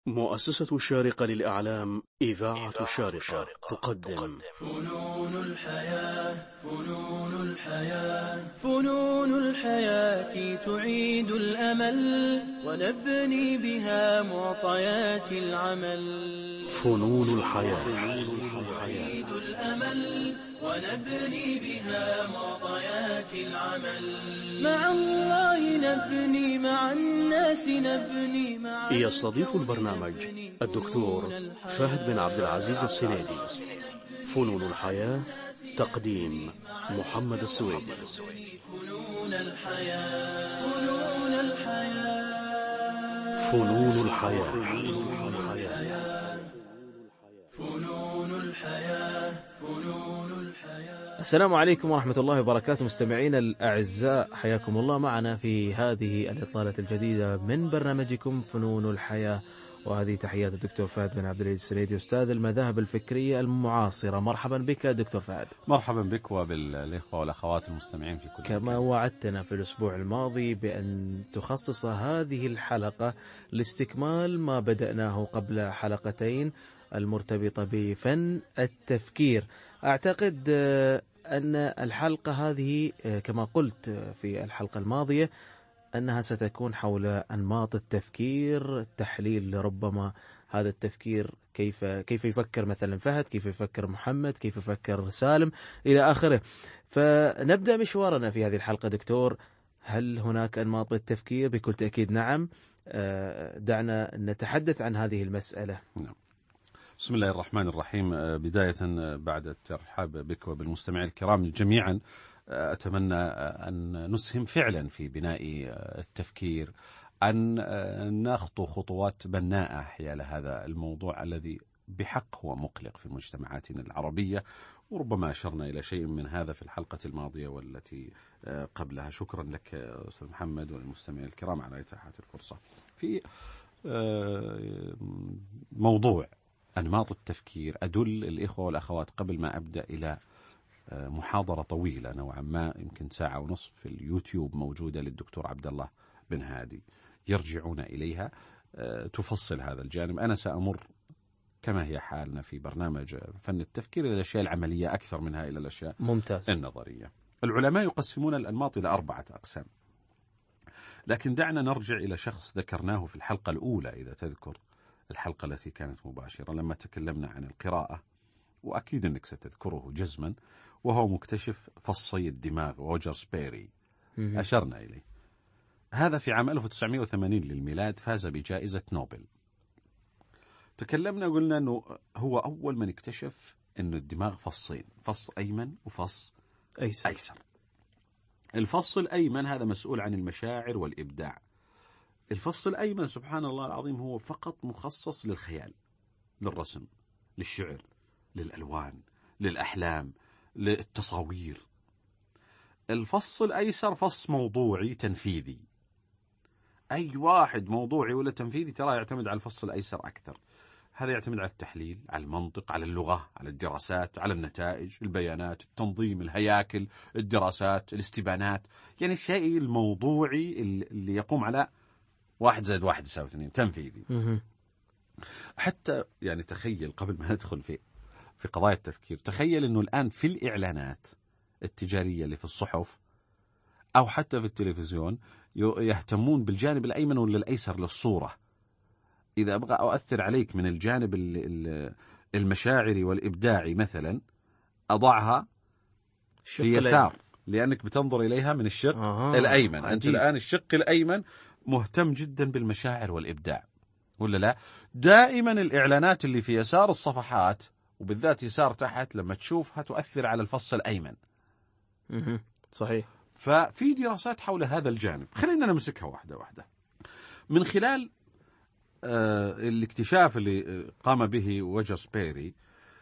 مؤسسة الشارقة للإعلام إذاعة الشارقة تقدم فنون الحياة فنون الحياة فنون الحياة تعيد الأمل ونبني بها معطيات العمل. فنون الحياة تعيد الأمل ونبني بها معطيات العمل. مع الله نبني، مع الناس نبني، مع يستضيف البرنامج الدكتور فهد بن عبد العزيز السنيدي. فنون الحياة، تقديم محمد السويدي. فنون الحياة فنون الحياة فنون الحياة فنون الحياة فنون الحياة. السلام عليكم ورحمة الله وبركاته، مستمعين الأعزاء، حياكم الله معنا في هذه الإطلالة الجديدة من برنامجكم فنون الحياة. وهذه تحيات الدكتور فهد بن عبد العزيز السنيدي، أستاذ المذاهب الفكرية المعاصرة. مرحبا بك دكتور فهد. مرحبا بك وبالإخوة والأخوات المستمعين في كل كما مكان. وعدتنا في الأسبوع الماضي بأن تخصص هذه الحلقة لاستكمال ما بدأناه قبل حلقتين، المرتبطة بفن التفكير. أعتقد أن الحلقة هذه كما قلت في الحلقة الماضية أنها ستكون حول أنماط التفكير، التحليل ربما هذا التفكير كيف يفكر مثلا فهد، كيف يفكر محمد، كيف يفكر سالم إلى آخره. فنبدأ مشوارنا في هذه الحلقة دكتور. هل هناك أنماط بالتفكير؟ بكل تأكيد نعم. دعنا نتحدث عن هذه المسألة. نعم. بسم الله الرحمن الرحيم. بداية بعد الترحاب بك وبالمستمعين الكرام جميعا، أتمنى أن نسهم فعلا في بناء التفكير، أن نخطو خطوات بناءة حيال هذا الموضوع الذي بحق هو مقلق في مجتمعاتنا العربية، وربما أشرنا إلى شيء من هذا في الحلقة الماضية والتي قبلها. شكرا لك أستاذ محمد والمستمعين الكرام على إتاحة الفرصة في موضوع أنماط التفكير. أدل الإخوة والأخوات قبل ما أبدأ إلى محاضرة طويلة نوعا ما، يمكن ساعة ونصف، في اليوتيوب موجودة للدكتور عبد الله بن هادي، يرجعون إليها تفصل هذا الجانب. أنا سأمر كما هي حالنا في برنامج فن التفكير إلى الأشياء العملية أكثر منها إلى الأشياء ممتاز. النظرية. العلماء يقسمون الأنماط إلى 4 أقسام، لكن دعنا نرجع إلى شخص ذكرناه في الحلقة الأولى، إذا تذكر الحلقة التي كانت مباشرة لما تكلمنا عن القراءة، وأكيد أنك ستذكره جزما، وهو مكتشف فصي الدماغ روجر سبيري. أشرنا إليه. هذا في عام 1980 للميلاد فاز بجائزة نوبل. تكلمنا وقلنا أنه هو أول من اكتشف أن الدماغ فصين، فص أيمن وفص أيسر. الفص الأيمن هذا مسؤول عن المشاعر والإبداع. الفص الأيمن سبحان الله العظيم هو فقط مخصص للخيال، للرسم، للشعر، للألوان، للأحلام، للتصاوير. الفص الأيسر فص موضوعي تنفيذي. أي واحد موضوعي ولا تنفيذي ترى يعتمد على الفص الأيسر أكثر. هذا يعتمد على التحليل، على المنطق، على اللغة، على الدراسات، على النتائج، البيانات، التنظيم، الهياكل، الدراسات، الاستبانات، يعني الشيء الموضوعي اللي يقوم على 1 زائد 1 يساوي 2، تنفيذي. حتى يعني تخيل قبل ما ندخل في قضايا التفكير، تخيل أنه الآن في الإعلانات التجارية اللي في الصحف أو حتى في التلفزيون يهتمون بالجانب الأيمن ولا الأيسر للصورة. إذا أبغى أؤثر عليك من الجانب المشاعري والإبداعي مثلا، أضعها في يسار، لأنك بتنظر إليها من الشق الأيمن. أنت الآن الشق الأيمن مهتم جدا بالمشاعر والإبداع ولا لا؟ دائما الإعلانات اللي في يسار الصفحات وبالذات يسار تحت لما تشوفها تؤثر على الفص الأيمن. صحيح. ففي دراسات حول هذا الجانب، خلينا نمسكها واحدة واحدة. من خلال الاكتشاف اللي قام به روجر سبيري،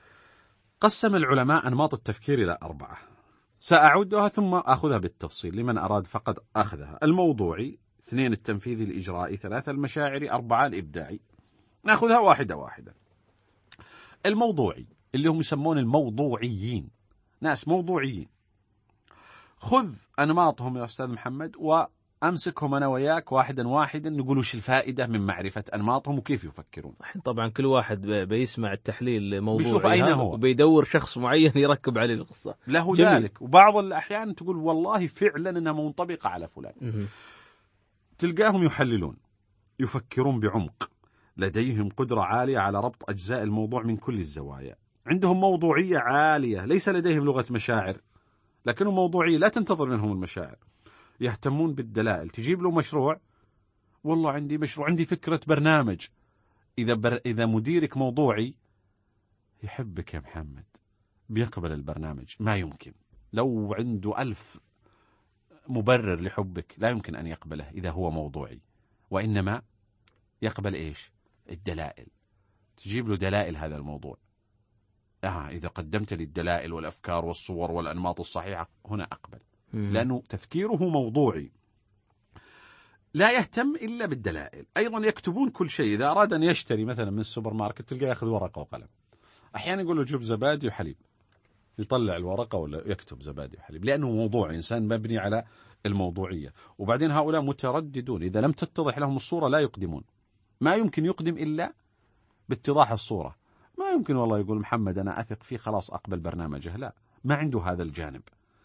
قسم العلماء أنماط التفكير إلى 4. سأعدها ثم أخذها بالتفصيل لمن أراد فقط أخذها. الموضوعي، 2 التنفيذي الإجرائي، 3 المشاعري، 4 الإبداعي. نأخذها واحدة واحدة. الموضوعي اللي هم يسمون الموضوعيين، ناس موضوعيين. خذ أنماطهم يا أستاذ محمد أمسكهم أنا وياك واحدا واحدا نقول وش الفائدة من معرفة أنماطهم وكيف يفكرون. الحين طبعا كل واحد بيسمع التحليل موضوعي بيشوف أين هو وبيدور شخص معين يركب عليه القصة له جميل. ذلك. وبعض الأحيان تقول والله فعلا أنها منطبقة على فلان. تلقاهم يحللون، يفكرون بعمق، لديهم قدرة عالية على ربط أجزاء الموضوع من كل الزوايا، عندهم موضوعية عالية، ليس لديهم لغة مشاعر لكنهم موضوعية لا تنتظر منهم المشاعر. يهتمون بالدلائل. تجيب له مشروع، والله عندي مشروع، عندي فكرة برنامج. إذا مديرك موضوعي يحبك يا محمد بيقبل البرنامج. ما يمكن لو عنده 1000 مبرر لحبك لا يمكن أن يقبله إذا هو موضوعي، وإنما يقبل إيش؟ الدلائل. تجيب له دلائل هذا الموضوع. إذا قدمت لي الدلائل والأفكار والصور والأنماط الصحيحة هنا أقبل، لأنه تفكيره موضوعي، لا يهتم إلا بالدلائل. أيضا يكتبون كل شيء. إذا أراد أن يشتري مثلا من السوبر ماركت تلقى يأخذ ورقة وقلم، أحيانا يقول له جيب زبادي وحليب، يطلع الورقة ولا يكتب زبادي وحليب، لأنه موضوع إنسان مبني على الموضوعية. وبعدين هؤلاء مترددون، إذا لم تتضح لهم الصورة لا يقدمون. ما يمكن يقدم إلا باتضاح الصورة. ما يمكن والله يقول محمد أنا أثق فيه خلاص أقبل برنامجه، لا، ما عنده هذا الجانب.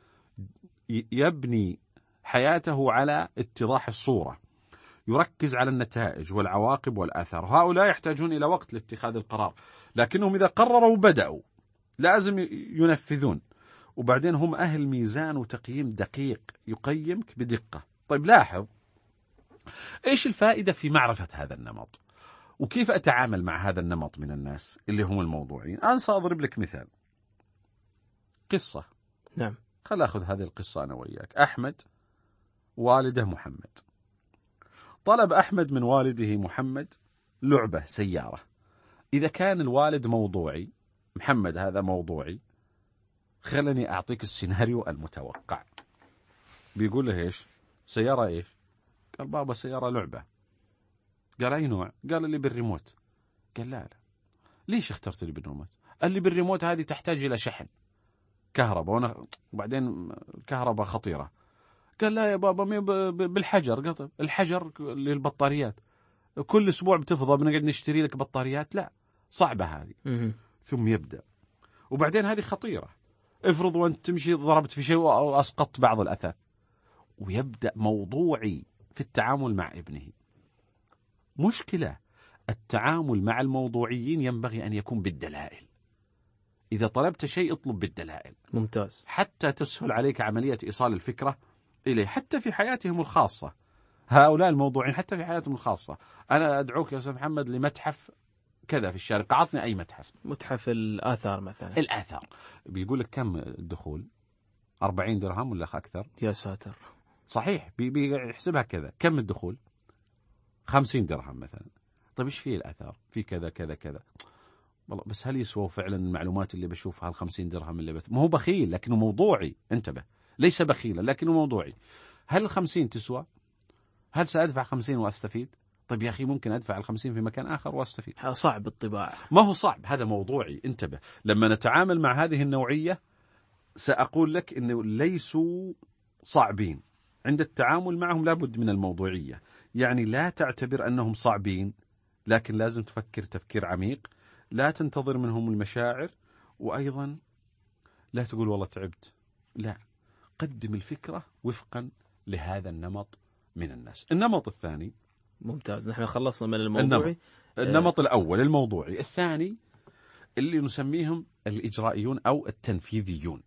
يبني حياته على اتضاح الصورة، يركز على النتائج والعواقب والآثار. هؤلاء يحتاجون إلى وقت لاتخاذ القرار، لكنهم إذا قرروا بدأوا، لازم ينفذون. وبعدين هم أهل ميزان وتقييم دقيق، يقيمك بدقة. طيب لاحظ إيش الفائدة في معرفة هذا النمط، وكيف أتعامل مع هذا النمط من الناس اللي هم الموضوعين. أنا سأضرب لك مثال، قصة. نعم. خل أخذ هذه القصة أنا وياك. أحمد والده محمد، طلب أحمد من والده محمد لعبة سيارة. إذا كان الوالد موضوعي، محمد هذا موضوعي، خلني أعطيك السيناريو المتوقع. بيقول له إيش؟ سيارة إيش؟ قال بابا سيارة لعبة. قال أي نوع؟ قال اللي بالريموت. قال لا لا، ليش اخترت اللي بالريموت؟ اللي بالريموت هذه تحتاج إلى شحن كهرباء، وبعدين الكهرباء خطيرة. قال لا يا بابا بالحجر. قال الحجر للبطاريات، كل أسبوع بتفضى بنقعد نشتري لك بطاريات، لا صعبة هذه. ثم يبدأ، وبعدين هذه خطيرة، افرض وانت تمشي ضربت في شيء وأسقطت بعض الأثاث. ويبدأ موضوعي في التعامل مع ابنه. مشكلة التعامل مع الموضوعيين ينبغي أن يكون بالدلائل. إذا طلبت شيء اطلب بالدلائل. ممتاز. حتى تسهل عليك عملية إيصال الفكرة إليه، حتى في حياتهم الخاصة. هؤلاء الموضوعين حتى في حياتهم الخاصة، أنا أدعوك يا أستاذ محمد لمتحف كذا في الشارع، قعطني أي متحف، متحف الآثار مثلا. الآثار، بيقول لك كم الدخول؟ 40 درهم ولا أكثر؟ يا ساتر. صحيح، بيحسبها كذا. كم الدخول؟ 50 درهم مثلا. طيب إيش فيه الآثار؟ في كذا كذا كذا. والله بس هل يسوى فعلا المعلومات اللي بشوفها 50 درهم اللي ما هو بخيل لكنه موضوعي. انتبه، ليس بخيلا لكنه موضوعي. هل 50 تسوى؟ هل سأدفع 50 وأستفيد؟ طيب يا أخي ممكن أدفع 50 في مكان آخر وأستفيد. صعب الطباعة. ما هو صعب، هذا موضوعي. انتبه، لما نتعامل مع هذه النوعية سأقول لك إنه ليسوا صعبين. عند التعامل معهم لابد من الموضوعية. يعني لا تعتبر أنهم صعبين، لكن لازم تفكر تفكير عميق، لا تنتظر منهم المشاعر، وأيضا لا تقول والله تعبت، لا، قدم الفكرة وفقا لهذا النمط من الناس. النمط الثاني. ممتاز، نحن خلصنا من الموضوعي. النمط الأول الموضوعي. الثاني اللي نسميهم الإجرائيون أو التنفيذيون.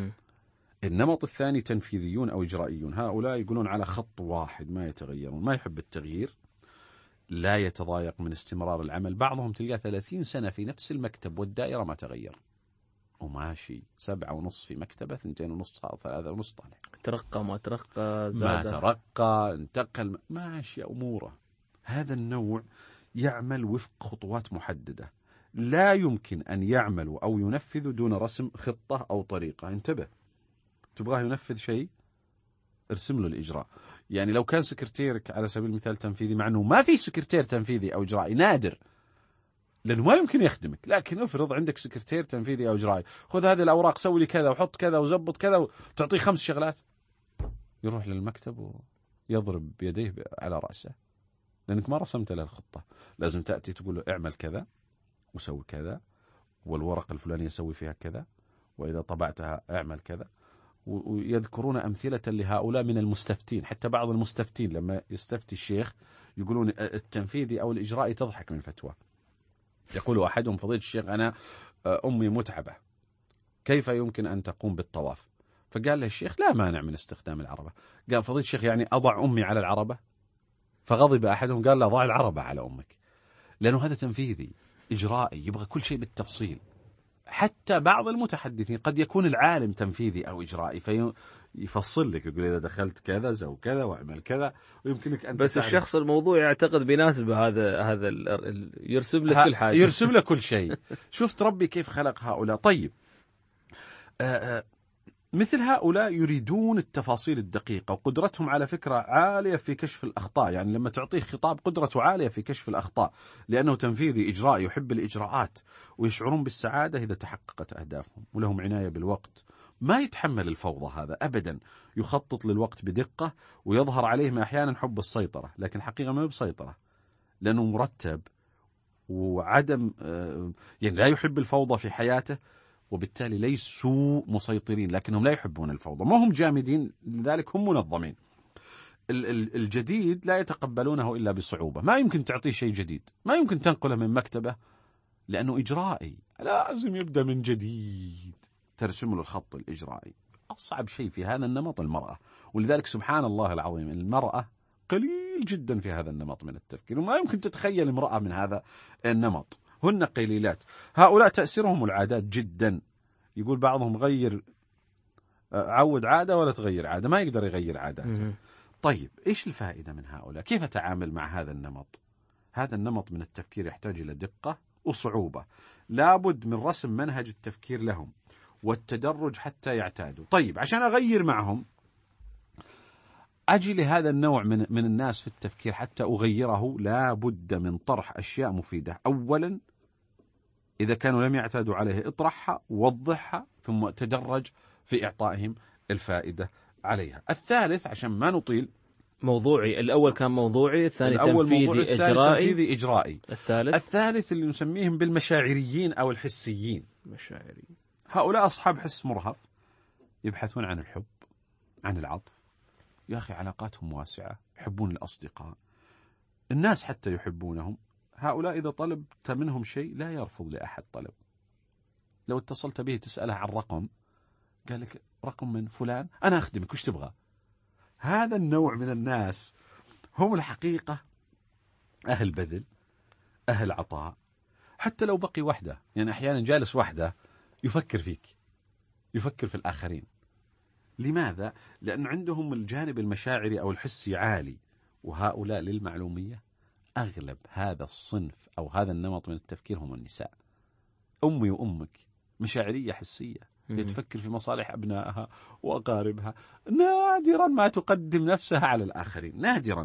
النمط الثاني تنفيذيون أو إجرائيون. هؤلاء يقولون على خط واحد ما يتغيرون، ما يحب التغيير، لا يتضايق من استمرار العمل. بعضهم تلقى 30 سنة في نفس المكتب والدائرة ما تغير، وماشي 7.5 في مكتبة، 2.5 3.5 طالع. ترقى ما ترقى، زاد ما ترقى، انتقل، ماشي أموره. هذا النوع يعمل وفق خطوات محددة، لا يمكن أن يعملوا أو ينفذوا دون رسم خطة أو طريقة. انتبه، تبغاه ينفذ شيء ارسم له الإجراء. يعني لو كان سكرتيرك على سبيل المثال تنفيذي، مع أنه ما في سكرتير تنفيذي أو إجرائي، نادر، لأنه ما يمكن يخدمك، لكن افرض عندك سكرتير تنفيذي أو إجرائي، خذ هذه الأوراق سوي لي كذا وحط كذا وزبط كذا، وتعطيه 5 شغلات، يروح للمكتب يضرب بيديه على رأسه، لأنك ما رسمت له الخطة. لازم تأتي تقول له اعمل كذا وسوي كذا، والورقة الفلانية سوي فيها كذا، وإذا طبعتها اعمل كذا. ويذكرون أمثلة لهؤلاء من المستفتين. حتى بعض المستفتين لما يستفتي الشيخ يقولون التنفيذي أو الإجرائي تضحك من فتوى. يقول أحدهم: فضيلة الشيخ أنا أمي متعبة، كيف يمكن أن تقوم بالطواف؟ فقال له الشيخ: لا مانع من استخدام العربة. قال: فضيلة الشيخ يعني أضع أمي على العربة؟ فغضب أحدهم قال له: ضع العربة على أمك. لأنه هذا تنفيذي إجرائي، يبغى كل شيء بالتفصيل. حتى بعض المتحدثين قد يكون العالم تنفيذي أو إجرائي فيفصل لك، يقول إذا دخلت كذا سو كذا واعمل كذا، ويمكنك أن بس الشخص الموضوع يعتقد بيناسبه هذا يرسم لك كل حاجة، يرسم لك كل شيء. شفت ربي كيف خلق هؤلاء. طيب مثل هؤلاء يريدون التفاصيل الدقيقة، وقدرتهم على فكرة عالية في كشف الأخطاء. يعني لما تعطيه خطاب قدرته عالية في كشف الأخطاء، لأنه تنفيذي إجرائي يحب الإجراءات، ويشعرون بالسعادة إذا تحققت أهدافهم، ولهم عناية بالوقت. ما يتحمل الفوضى هذا أبدا، يخطط للوقت بدقة، ويظهر عليهم أحيانا حب السيطرة، لكن الحقيقة ما هي بسيطرة، لأنه مرتب وعدم يعني لا يحب الفوضى في حياته، وبالتالي ليسوا مسيطرين، لكنهم لا يحبون الفوضى. ما هم جامدين، لذلك هم منظمين. الجديد لا يتقبلونه إلا بصعوبة. ما يمكن تعطيه شيء جديد، ما يمكن تنقله من مكتبه، لأنه إجرائي، لازم يبدأ من جديد، ترسم له الخط الإجرائي. أصعب شيء في هذا النمط المرأة، ولذلك سبحان الله العظيم المرأة قليل جدا في هذا النمط من التفكير، وما يمكن تتخيل امرأة من هذا النمط، هن قليلات. هؤلاء تأثيرهم العادات جدا. يقول بعضهم غير عود عادة ولا تغير عادة، ما يقدر يغير عادات. طيب إيش الفائدة من هؤلاء؟ كيف أتعامل مع هذا النمط؟ هذا النمط من التفكير يحتاج إلى دقة وصعوبة، لابد من رسم منهج التفكير لهم والتدرج حتى يعتادوا. طيب عشان أغير معهم، أجي لهذا النوع من الناس في التفكير حتى أغيره، لابد من طرح أشياء مفيدة. أولا إذا كانوا لم يعتادوا عليه اطرحها ووضحها، ثم تدرج في إعطائهم الفائدة عليها. الثالث عشان ما نطيل، موضوعي. الأول كان موضوعي، الثاني تنفيذي إجرائي. الثالث اللي نسميهم بالمشاعريين أو الحسيين. مشاعري. هؤلاء أصحاب حس مرهف، يبحثون عن الحب، عن العطف. يا أخي علاقاتهم واسعة، يحبون الأصدقاء، الناس حتى يحبونهم. هؤلاء إذا طلبت منهم شيء لا يرفض لأحد طلب. لو اتصلت به تسأله عن رقم، قال لك رقم من فلان، أنا أخدمك، وش تبغى؟ هذا النوع من الناس هم الحقيقة أهل بذل، أهل عطاء. حتى لو بقي وحده، يعني أحيانا جالس وحده يفكر فيك، يفكر في الآخرين. لماذا؟ لأن عندهم الجانب المشاعري أو الحسي عالي. وهؤلاء للمعلومية أغلب هذا الصنف أو هذا النمط من التفكير هم النساء. أمي وأمك مشاعرية حسية، تفكر في مصالح أبنائها وأقاربها، نادرا ما تقدم نفسها على الآخرين، نادرا.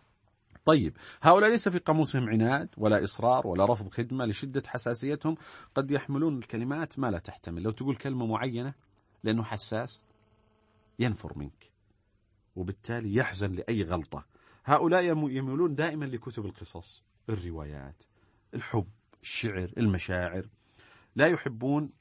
طيب هؤلاء ليس في قاموسهم عناد ولا إصرار ولا رفض خدمة، لشدة حساسيتهم قد يحملون الكلمات ما لا تحتمل. لو تقول كلمة معينة لأنه حساس ينفر منك، وبالتالي يحزن لأي غلطة. هؤلاء يميلون دائما لكتب القصص، الروايات، الحب، الشعر، المشاعر. لا يحبون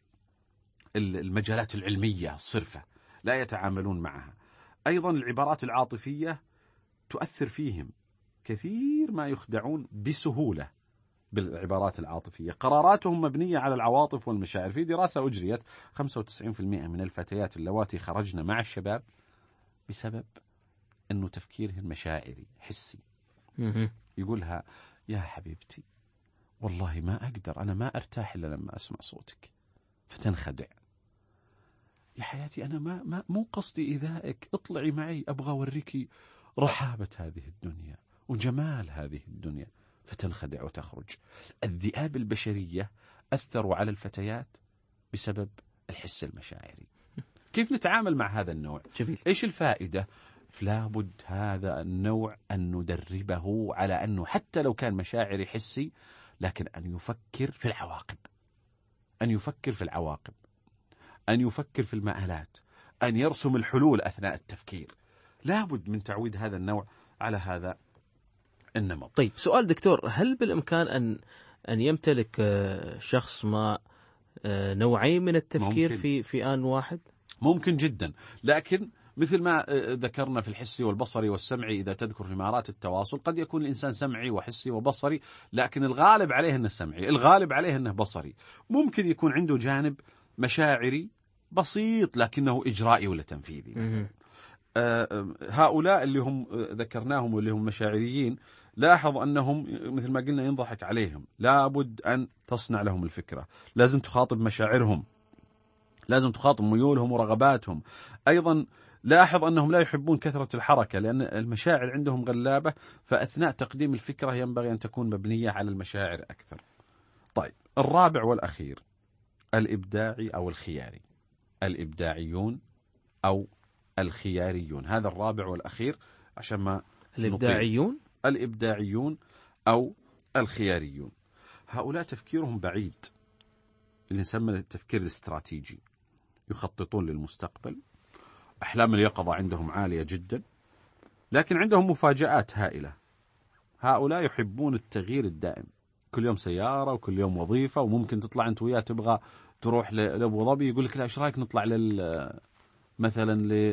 المجالات العلمية الصرفة، لا يتعاملون معها. أيضا العبارات العاطفية تؤثر فيهم، كثير ما يخدعون بسهولة بالعبارات العاطفية. قراراتهم مبنية على العواطف والمشاعر. في دراسة أجريت 95% من الفتيات اللواتي خرجن مع الشباب بسبب أنه تفكيرهن مشاعري حسي. يقولها يا حبيبتي والله ما أقدر، أنا ما أرتاح إلا لما أسمع صوتك، فتنخدع. يا حياتي أنا مو قصدي إيذائك، اطلعي معي أبغى أوريكي رحابة هذه الدنيا وجمال هذه الدنيا، فتنخدع وتخرج. الذئاب البشرية أثروا على الفتيات بسبب الحس المشاعري. كيف نتعامل مع هذا النوع؟ جميل. إيش الفائدة؟ فلابد هذا النوع أن ندربه على أنه حتى لو كان مشاعري حسي، لكن أن يفكر في العواقب، أن يفكر في العواقب، أن يفكر في المآلات، أن يرسم الحلول أثناء التفكير. لابد من تعويد هذا النوع على هذا النمط. طيب سؤال دكتور، هل بالإمكان أن يمتلك شخص ما نوعين من التفكير في آن واحد؟ ممكن جدا، لكن مثل ما ذكرنا في الحسي والبصري والسمعي، إذا تذكر في مهارات التواصل قد يكون الإنسان سمعي وحسي وبصري، لكن الغالب عليه أنه سمعي، الغالب عليه أنه بصري. ممكن يكون عنده جانب مشاعري بسيط لكنه إجرائي ولا تنفيذي. هؤلاء اللي هم ذكرناهم واللي هم مشاعريين، لاحظ أنهم مثل ما قلنا ينضحك عليهم، لابد أن تصنع لهم الفكرة، لازم تخاطب مشاعرهم، لازم تخاطب ميولهم ورغباتهم. أيضا لاحظ أنهم لا يحبون كثرة الحركة لأن المشاعر عندهم غلابة، فأثناء تقديم الفكرة ينبغي أن تكون مبنية على المشاعر أكثر. طيب الرابع والأخير الإبداعي أو الخياري، الإبداعيون أو الخياريون، هذا الرابع والأخير عشان ما الإبداعيون أو الخياريون. هؤلاء تفكيرهم بعيد، اللي نسمى التفكير الاستراتيجي، يخططون للمستقبل، أحلام اليقظة عندهم عالية جدا، لكن عندهم مفاجآت هائلة. هؤلاء يحبون التغيير الدائم، كل يوم سيارة وكل يوم وظيفة، وممكن تطلع أنت وياه تبغى تروح لأبو ظبي يقول لك لا إيش رأيك نطلع مثلا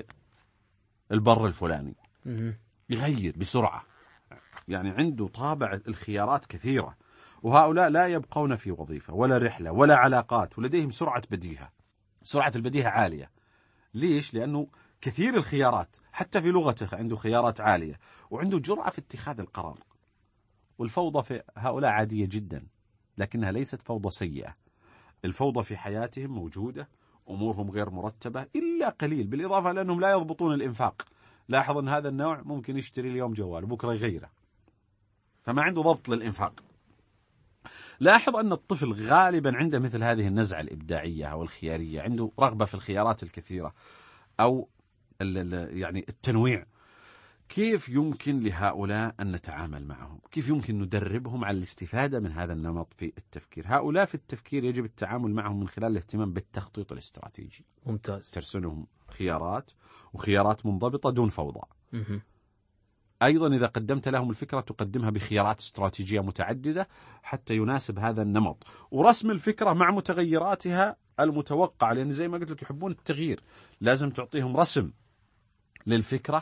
للبر الفلاني، يغير بسرعة، يعني عنده طابع الخيارات كثيرة. وهؤلاء لا يبقون في وظيفة ولا رحلة ولا علاقات، ولديهم سرعة بديهة، سرعة البديهة عالية. ليش؟ لأنه كثير الخيارات، حتى في لغته عنده خيارات عالية، وعنده جرأة في اتخاذ القرار. والفوضى في هؤلاء عادية جدا، لكنها ليست فوضى سيئة. الفوضى في حياتهم موجودة، أمورهم غير مرتبة إلا قليل، بالإضافة لأنهم لا يضبطون الإنفاق. لاحظ أن هذا النوع ممكن يشتري اليوم جوال وبكرة يغيره، فما عنده ضبط للإنفاق. لاحظ أن الطفل غالبا عنده مثل هذه النزعة الإبداعية أو الخيارية، عنده رغبة في الخيارات الكثيرة أو يعني التنويع. كيف يمكن لهؤلاء أن نتعامل معهم؟ كيف يمكن ندربهم على الاستفادة من هذا النمط في التفكير؟ هؤلاء في التفكير يجب التعامل معهم من خلال الاهتمام بالتخطيط الاستراتيجي. ممتاز. ترسلهم خيارات، وخيارات منضبطة دون فوضى. أيضا إذا قدمت لهم الفكرة تقدمها بخيارات استراتيجية متعددة حتى يناسب هذا النمط، ورسم الفكرة مع متغيراتها المتوقعة، لأن زي ما قلت لك يحبون التغيير، لازم تعطيهم رسم للفكرة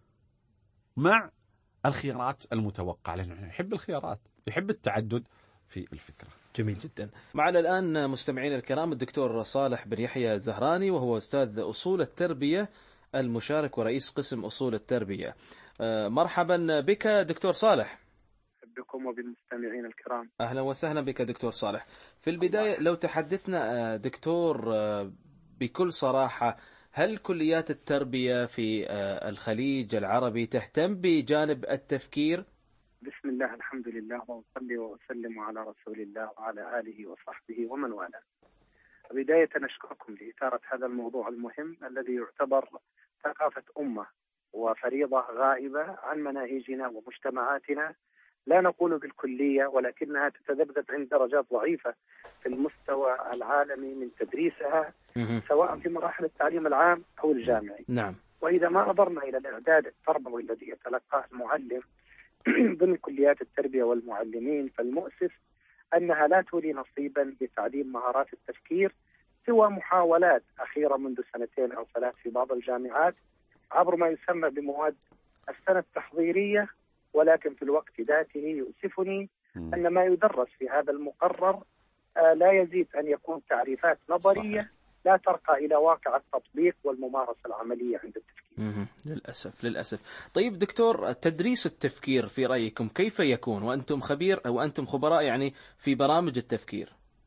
مع الخيارات المتوقعة، لأنه يحب الخيارات، يحب التعدد في الفكرة. جميل جدا. معنا الآن مستمعين الكرام الدكتور صالح بن يحيى الزهراني، وهو أستاذ أصول التربية المشارك ورئيس قسم أصول التربية. مرحبا بك دكتور صالح. بكم وبالمستمعين الكرام. أهلا وسهلا بك دكتور صالح. في البداية لو تحدثنا دكتور بكل صراحة، هل كليات التربية في الخليج العربي تهتم بجانب التفكير؟ بسم الله، الحمد لله، وأصلي وأسلم على رسول الله وعلى آله وصحبه ومن والاه. بداية نشكركم لإثارة هذا الموضوع المهم الذي يعتبر ثقافة أمة وفريضة غائبة عن مناهجنا ومجتمعاتنا، لا نقول بالكلية، ولكنها تتذبذب عند درجات ضعيفة في المستوى العالمي من تدريسها، سواء في مراحل التعليم العام أو الجامعي. نعم. وإذا ما نظرنا إلى الإعداد التربوي الذي يتلقاه المعلم ضمن كليات التربية والمعلمين، فالمؤسف أنها لا تولي نصيبا بتعليم مهارات التفكير سوى محاولات أخيرة منذ 2 أو 3 في بعض الجامعات عبر ما يسمى بمواد السنة التحضيرية. ولكن في الوقت ذاته يؤسفني أن ما يدرس في هذا المقرر لا يزيد أن يكون تعريفات نظرية. صحيح. لا ترقى إلى واقع التطبيق والممارسة العملية عند التفكير. للأسف. طيب دكتور، تدريس التفكير في رأيكم كيف يكون وأنتم خبير أو أنتم خبراء يعني في برامج التفكير؟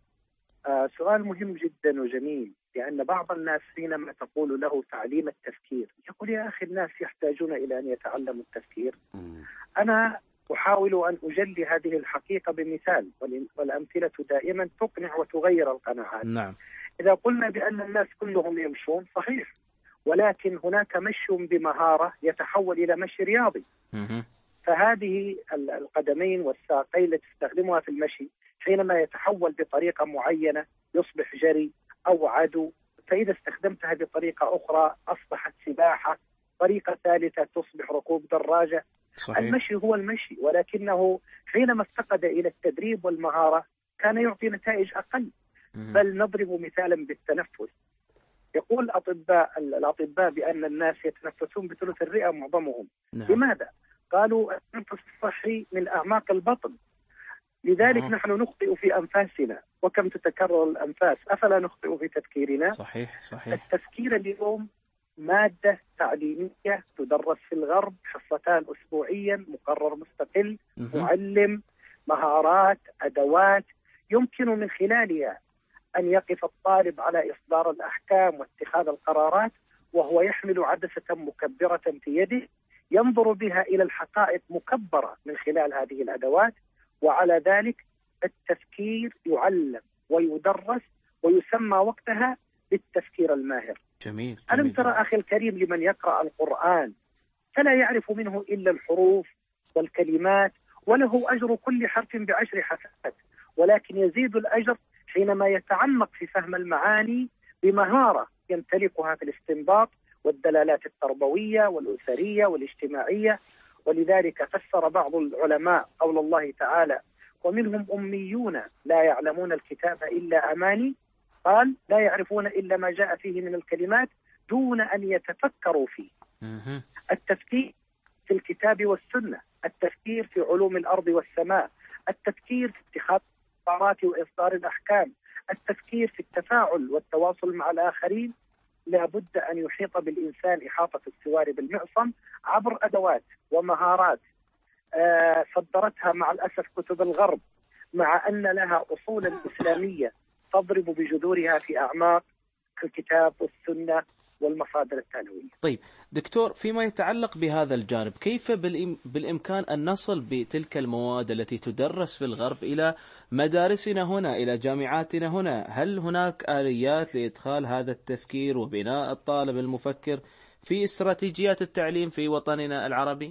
سؤال مهم جدا وجميل، لأن بعض الناس حينما تقول له تعليم التفكير يقول يا أخي الناس يحتاجون إلى أن يتعلموا التفكير. أنا أحاول أن أجلي هذه الحقيقة بمثال، والأمثلة دائما تقنع وتغير القناعات. نعم. إذا قلنا بأن الناس كلهم يمشون صحيح، ولكن هناك مشي بمهارة يتحول إلى مشي رياضي. فهذه القدمين والساقين التي تستخدمها في المشي حينما يتحول بطريقة معينة يصبح جري أو عدو، فإذا استخدمتها بطريقة أخرى أصبحت سباحة طريقة ثالثة تصبح ركوب دراجة. صحيح. المشي هو المشي، ولكنه حينما افتقد إلى التدريب والمهارة كان يعطي نتائج أقل. بل نضرب مثالا بالتنفس. يقول الأطباء بأن الناس يتنفسون بثلث الرئة معظمهم. نعم. لماذا؟ قالوا التنفس الصحي من أعماق البطن، لذلك نحن نخطئ في أنفاسنا. وكم تتكرر الأنفاس، أفلا نخطئ في تفكيرنا؟ صحيح. التفكير اليوم مادة تعليمية تدرس في الغرب، حصتان أسبوعيا، مقرر مستقل، معلم، مهارات، أدوات يمكن من خلالها أن يقف الطالب على إصدار الأحكام واتخاذ القرارات وهو يحمل عدسة مكبرة في يده ينظر بها إلى الحقائق مكبرة من خلال هذه الأدوات. وعلى ذلك التفكير يعلم ويدرس ويسمى وقتها بالتفكير الماهر. جميل. ألم ترى أخي الكريم لمن يقرأ القرآن فلا يعرف منه إلا الحروف والكلمات وله أجر كل حرف ب10 حسنات، ولكن يزيد الأجر حينما يتعمق في فهم المعاني بمهارة يمتلكها في الاستنباط والدلالات التربوية والأسرية والاجتماعية. ولذلك فسر بعض العلماء قول الله تعالى: ومنهم أميون لا يعلمون الكتاب إلا أماني، قال لا يعرفون إلا ما جاء فيه من الكلمات دون أن يتفكروا فيه. التفكير في الكتاب والسنة، التفكير في علوم الأرض والسماء، التفكير في اتخاذ القرارات وإصدار الأحكام، التفكير في التفاعل والتواصل مع الآخرين. لا بد أن يحيط بالإنسان إحاطة السوار بالمعصم عبر أدوات ومهارات صدرتها مع الأسف كتب الغرب، مع أن لها أصولا إسلامية تضرب بجذورها في أعماق الكتاب والسنة والمصادر الثانوية. طيب دكتور، فيما يتعلق بهذا الجانب، كيف بالإمكان أن نصل بتلك المواد التي تدرس في الغرب إلى مدارسنا هنا، إلى جامعاتنا هنا؟ هل هناك آليات لإدخال هذا التفكير وبناء الطالب المفكر في استراتيجيات التعليم في وطننا العربي؟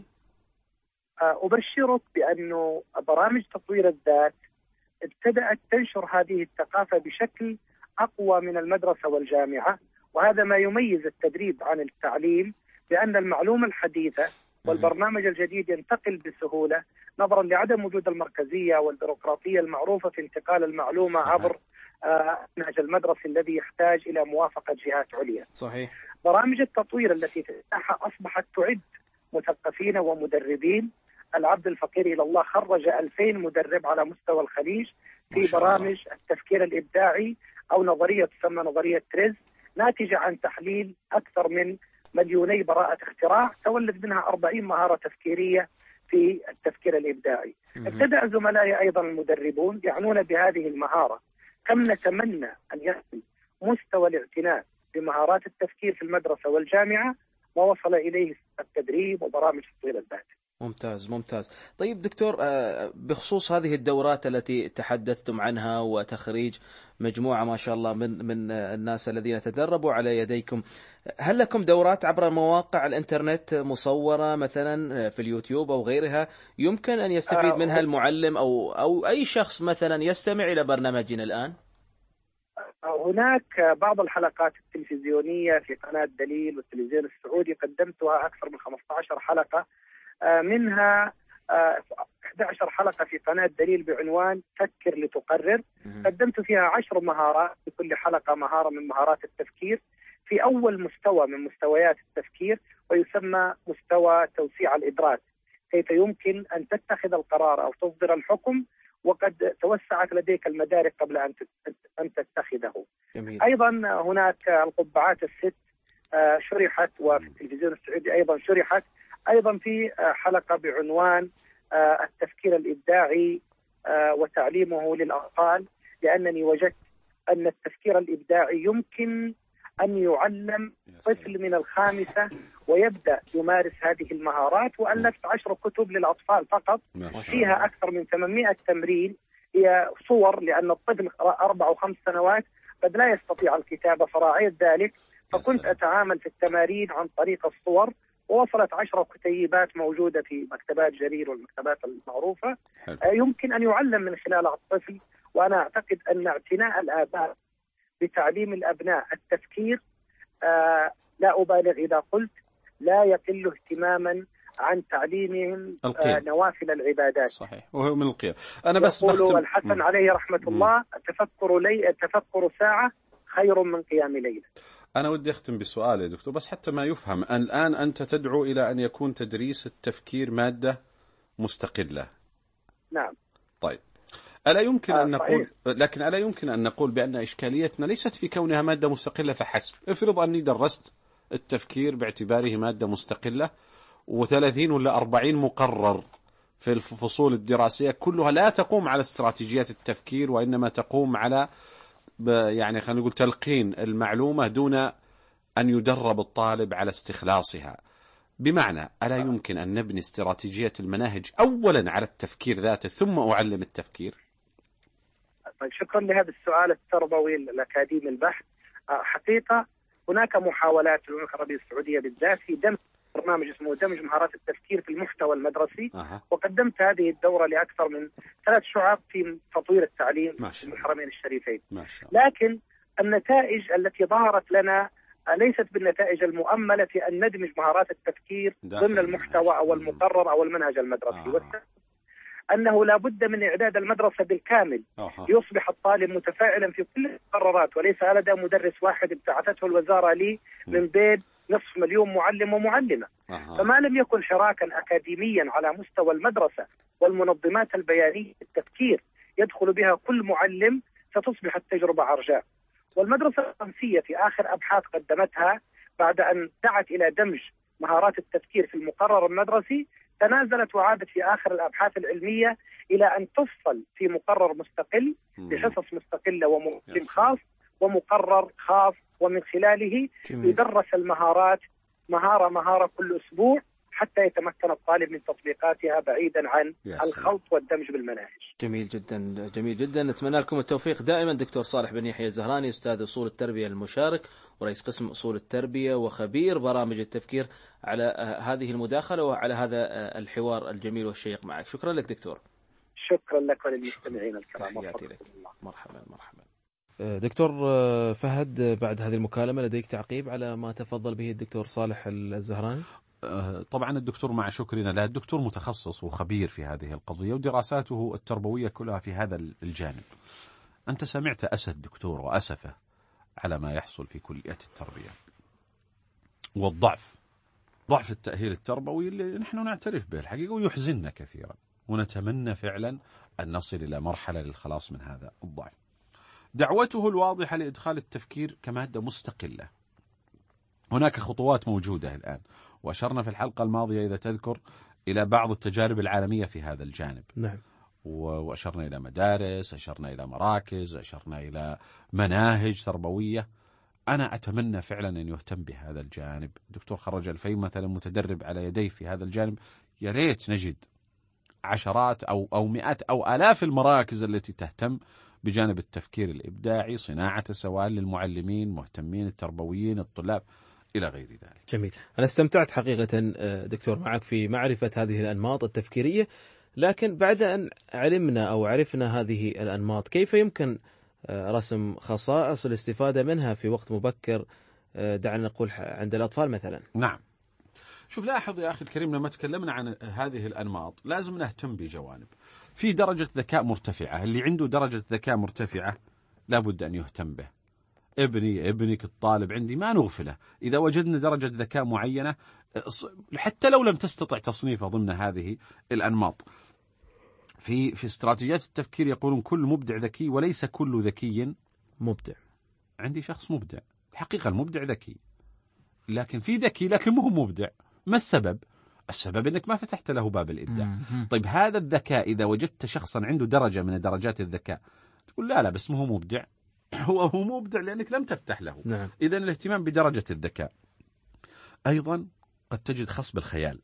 أبشرك بأن برامج تطوير الذات ابتدأت تنشر هذه الثقافة بشكل أقوى من المدرسة والجامعة، وهذا ما يميز التدريب عن التعليم، بأن المعلومة الحديثة والبرنامج الجديد ينتقل بسهولة نظرا لعدم وجود المركزية والبيروقراطية المعروفة في انتقال المعلومة عبر المنهج المدرسي الذي يحتاج إلى موافقة جهات عليا. صحيح. برامج التطوير التي تتاحها أصبحت تعد مثقفين ومدربين. العبد الفقير إلى الله خرج 2000 مدرب على مستوى الخليج في برامج التفكير الإبداعي أو نظرية تسمى نظرية تريز، ناتجة عن تحليل أكثر من 2,000,000 براءة اختراع تولد منها 40 مهارة تفكيرية في التفكير الإبداعي. ابتدأ زملائي أيضا المدربون يعنون بهذه المهارة. كم نتمنى أن يصل مستوى الاعتناء بمهارات التفكير في المدرسة والجامعة ما وصل إليه التدريب وبرامج تطوير الذات. ممتاز. طيب دكتور، بخصوص هذه الدورات التي تحدثتم عنها وتخريج مجموعة ما شاء الله من الناس الذين تدربوا على يديكم، هل لكم دورات عبر مواقع الإنترنت مصورة مثلا في اليوتيوب أو غيرها يمكن أن يستفيد منها المعلم أو أي شخص مثلا يستمع إلى برنامجنا الآن؟ هناك بعض الحلقات التلفزيونية في قناة دليل والتلفزيون السعودي قدمتها أكثر من 15 حلقة، منها 11 حلقة في قناة دليل بعنوان فكر لتقرر. قدمت فيها 10 مهارات، في كل حلقة مهارة من مهارات التفكير في أول مستوى من مستويات التفكير، ويسمى مستوى توسيع الإدراك، كيف يمكن أن تتخذ القرار أو تصدر الحكم وقد توسعت لديك المدارك قبل أن تتخذه. جميل. أيضا هناك القبعات الست شرحت، وفي التلفزيون السعودي أيضا شرحت، أيضا في حلقة بعنوان التفكير الإبداعي وتعليمه للأطفال، لأنني وجدت أن التفكير الإبداعي يمكن أن يعلم طفل من الخامسة ويبدأ يمارس هذه المهارات. وألفت 10 كتب للأطفال فقط فيها أكثر من 800 تمرين، هي صور، لأن الطفل 4 و5 سنوات قد لا يستطيع الكتابة، فراعيت ذلك فكنت أتعامل في التمارين عن طريق الصور، ووصلت 10 كتيبات موجودة في مكتبات جرير والمكتبات المعروفة. يمكن أن يعلم من خلالها الطفل. وأنا أعتقد أن اعتناء الآباء بتعليم الأبناء التفكير، لا أبالغ إذا قلت لا يقل اهتماما عن تعليمهم نوافل العبادات. صحيح، وهو من القيم. أنا بس يقول الحسن عليه رحمة الله: التفكر ساعة خير من قيام ليلة. أنا ودي أختم بسؤال يا دكتور، بس حتى ما يفهم. الآن أنت تدعو إلى أن يكون تدريس التفكير مادة مستقلة. نعم. طيب، ألا يمكن أن نقول، لكن ألا يمكن أن نقول بأن إشكاليتنا ليست في كونها مادة مستقلة فحسب؟ افرض أني درست التفكير باعتباره مادة مستقلة، و30 ولا 40 مقرر في الفصول الدراسية كلها لا تقوم على استراتيجيات التفكير، وإنما تقوم على يعني خلينا نقول تلقين المعلومة دون أن يدرب الطالب على استخلاصها. بمعنى ألا يمكن أن نبني استراتيجية المناهج أولا على التفكير ذاته ثم أعلم التفكير؟ طيب، شكرا لهذا السؤال التربوي الأكاديمي البحث. حقيقة هناك محاولات في المملكة العربية السعودية بالذات في دمج برنامج اسمه دمج مهارات التفكير في المحتوى المدرسي. وقدمت هذه الدورة لأكثر من 3 شعب في تطوير التعليم في الحرمين الشريفين. لكن النتائج التي ظهرت لنا ليست بالنتائج المؤملة في أن ندمج مهارات التفكير ضمن المحتوى أو المقرر أو المنهج المدرسي. أنه لا بد من إعداد المدرسة بالكامل ليصبح الطالب متفاعلا في كل المقررات، وليس لدى مدرس واحد ابتعثته الوزارة لي من بين 500,000 معلم ومعلمة. فما لم يكن شراكا أكاديميا على مستوى المدرسة والمنظمات البيانية التفكير يدخل بها كل معلم، ستصبح التجربة عرجاء. والمدرسة الفرنسية في آخر أبحاث قدمتها بعد أن دعت إلى دمج مهارات التفكير في المقرر المدرسي، تنازلت وعادت في آخر الأبحاث العلمية إلى أن تفصل في مقرر مستقل بحصص مستقلة ومعلم خاص ومقرر خاص، ومن خلاله يدرس المهارات مهارة كل أسبوع حتى يتمكن الطالب من تطبيقاتها بعيدا عن الخلط والدمج بالمناهج. جميل جدا، جميل جدا. نتمنى لكم التوفيق دائما. دكتور صالح بن يحيى الزهراني، أستاذ أصول التربية المشارك ورئيس قسم أصول التربية وخبير برامج التفكير، على هذه المداخلة وعلى هذا الحوار الجميل والشيق معك. شكرا لك دكتور. شكرا لك وللمستمعين الكرام. مرحبا مرحبا. دكتور فهد، بعد هذه المكالمة لديك تعقيب على ما تفضل به الدكتور صالح الزهراني؟ طبعا الدكتور مع شكرنا له، الدكتور متخصص وخبير في هذه القضية ودراساته التربوية كلها في هذا الجانب. أنت سمعت أسد دكتور وأسفه على ما يحصل في كليات التربية ضعف التأهيل التربوي اللي نحن نعترف به الحقيقة ويحزننا كثيرا، ونتمنى فعلا أن نصل إلى مرحلة للخلاص من هذا الضعف. دعوته الواضحة لإدخال التفكير كمادة مستقلة. هناك خطوات موجودة الآن، وأشرنا في الحلقة الماضية إذا تذكر إلى بعض التجارب العالمية في هذا الجانب. نعم. وأشرنا إلى مدارس، أشرنا إلى مراكز، أشرنا إلى مناهج تربوية. أنا أتمنى فعلا أن يهتم بهذا الجانب. دكتور خرج الفيوم مثلا متدرب على يديه في هذا الجانب. يا ريت نجد عشرات أو مئات أو آلاف المراكز التي تهتم بجانب التفكير الإبداعي، صناعة السوائل للمعلمين، مهتمين التربويين، الطلاب، إلى غير ذلك. جميل. أنا استمتعت حقيقة دكتور معك في معرفة هذه الأنماط التفكيرية، لكن بعد أن علمنا أو عرفنا هذه الأنماط، كيف يمكن رسم خصائص الاستفادة منها في وقت مبكر، دعنا نقول عند الأطفال مثلا؟ نعم. شوف، لاحظ يا أخي الكريم، لما تكلمنا عن هذه الأنماط لازم نهتم بجوانب. في درجة ذكاء مرتفعة، اللي عنده درجة ذكاء مرتفعة لابد أن يهتم به. ابنك الطالب عندي ما نغفله. إذا وجدنا درجة ذكاء معينة حتى لو لم تستطع تصنيفه ضمن هذه الأنماط. في استراتيجيات التفكير يقولون كل مبدع ذكي وليس كل ذكي مبدع. عندي شخص مبدع، الحقيقة المبدع ذكي، لكن في ذكي لكن مو مبدع. ما السبب؟ السبب أنك ما فتحت له باب الإبداع. طيب هذا الذكاء إذا وجدت شخصا عنده درجة من درجات الذكاء تقول لا بس مو مبدع، هو مبدع لأنك لم تفتح له. نعم. إذن الاهتمام بدرجة الذكاء. أيضا قد تجد خصب الخيال،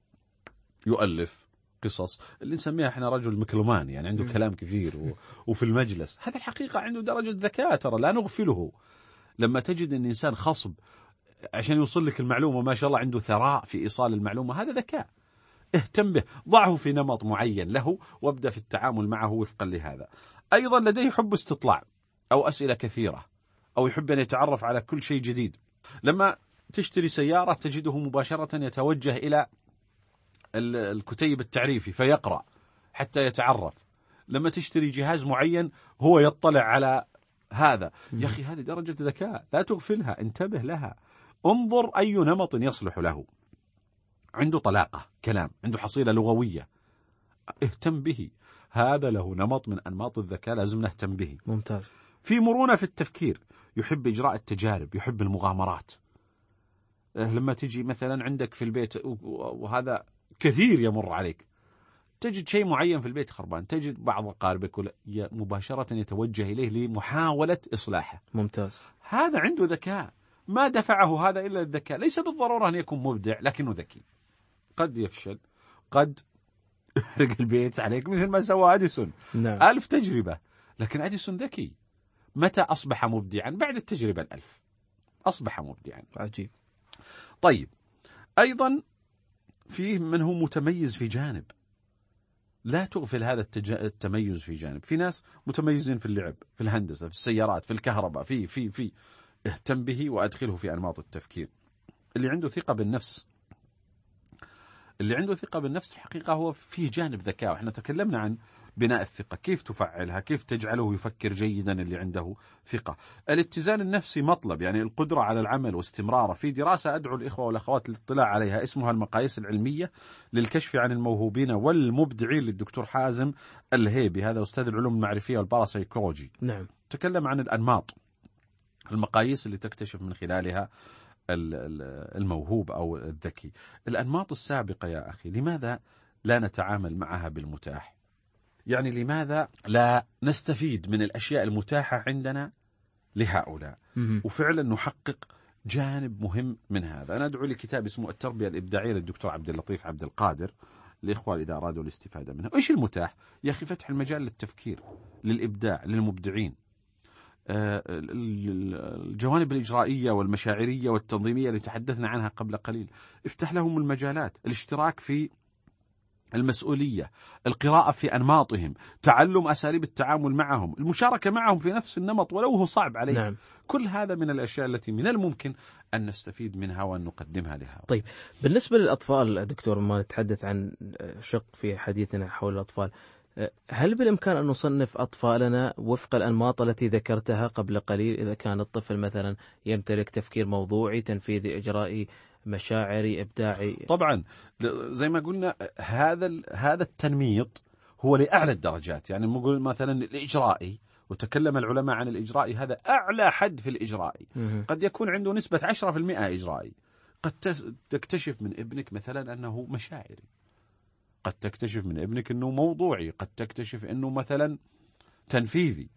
يؤلف قصص اللي نسميها احنا رجل مكلومان، يعني عنده كلام كثير وفي المجلس. هذا الحقيقة عنده درجة ذكاء، ترى لا نغفله. لما تجد أن إنسان خصب عشان يوصل لك المعلومة، ما شاء الله عنده ثراء في إيصال المعلومة، هذا ذكاء. اهتم به، ضعه في نمط معين له وابدأ في التعامل معه وفقا لهذا. أيضا لديه حب استطلاع أو أسئلة كثيرة، أو يحب أن يتعرف على كل شيء جديد. لما تشتري سيارة تجده مباشرة يتوجه إلى الكتيب التعريفي فيقرأ حتى يتعرف. لما تشتري جهاز معين هو يطلع على هذا. يا أخي هذه درجة ذكاء لا تغفلها، انتبه لها، انظر أي نمط يصلح له. عنده طلاقة كلام، عنده حصيلة لغوية، اهتم به، هذا له نمط من أنماط الذكاء لازم نهتم به. ممتاز. في مرونة في التفكير، يحب إجراء التجارب، يحب المغامرات. لما تجي مثلا عندك في البيت، وهذا كثير يمر عليك، تجد شيء معين في البيت خربان، تجد بعض أقاربك مباشرة يتوجه إليه لمحاولة إصلاحه. ممتاز. هذا عنده ذكاء، ما دفعه هذا إلا الذكاء. ليس بالضرورة أن يكون مبدع، لكنه ذكي. قد يفشل، قد يحرق البيت عليك مثل ما سوى أديسون. نعم. 1000 تجربة، لكن أديسون ذكي. متى أصبح مبدعا؟ بعد التجربة 1000 أصبح مبدعا. عجيب. طيب، أيضا فيه من هو متميز في جانب، لا تغفل هذا التميز في جانب. في ناس متميزين في اللعب، في الهندسة، في السيارات، في الكهرباء، في اهتم به وأدخله في أنماط التفكير. اللي عنده ثقة بالنفس، الحقيقة هو فيه جانب ذكاء. وإحنا تكلمنا عن بناء الثقة، كيف تفعلها، كيف تجعله يفكر جيدا اللي عنده ثقة. الاتزان النفسي مطلب، يعني القدرة على العمل واستمراره. في دراسة أدعو الإخوة والأخوات للاطلاع عليها، اسمها المقاييس العلمية للكشف عن الموهوبين والمبدعين، للدكتور حازم الهيبي، هذا أستاذ العلوم المعرفية والباراسايكولوجي. نعم. تكلم عن الأنماط، المقاييس اللي تكتشف من خلالها الموهوب أو الذكي. الأنماط السابقة يا أخي، لماذا لا نتعامل معها بالمتاح؟ يعني لماذا لا نستفيد من الأشياء المتاحة عندنا لهؤلاء وفعلا نحقق جانب مهم من هذا؟ أنا أدعو لكتاب اسمه التربية الإبداعية للدكتور عبد اللطيف عبد القادر، الإخوة إذا أرادوا الاستفادة منه. إيش المتاح؟ يا أخي فتح المجال للتفكير، للإبداع، للمبدعين. الجوانب الإجرائية والمشاعرية والتنظيمية اللي تحدثنا عنها قبل قليل، افتح لهم المجالات. الاشتراك في المسؤولية، القراءة في أنماطهم، تعلم أساليب التعامل معهم، المشاركة معهم في نفس النمط ولو هو صعب عليه. نعم. كل هذا من الأشياء التي من الممكن أن نستفيد منها وأن نقدمها لها. طيب، بالنسبة للأطفال دكتور، ما نتحدث عن شق في حديثنا حول الأطفال، هل بالإمكان أن نصنف أطفالنا وفق الأنماط التي ذكرتها قبل قليل؟ إذا كان الطفل مثلا يمتلك تفكير موضوعي، تنفيذي، إجرائي، مشاعري، إبداعي. طبعا زي ما قلنا هذا التنميط هو لأعلى الدرجات. يعني نقول مثلا الإجرائي، وتكلم العلماء عن الإجرائي، هذا أعلى حد في الإجرائي. قد يكون عنده نسبة 10% إجرائي. قد تكتشف من ابنك مثلا أنه مشاعري، قد تكتشف من ابنك أنه موضوعي، قد تكتشف أنه مثلا تنفيذي،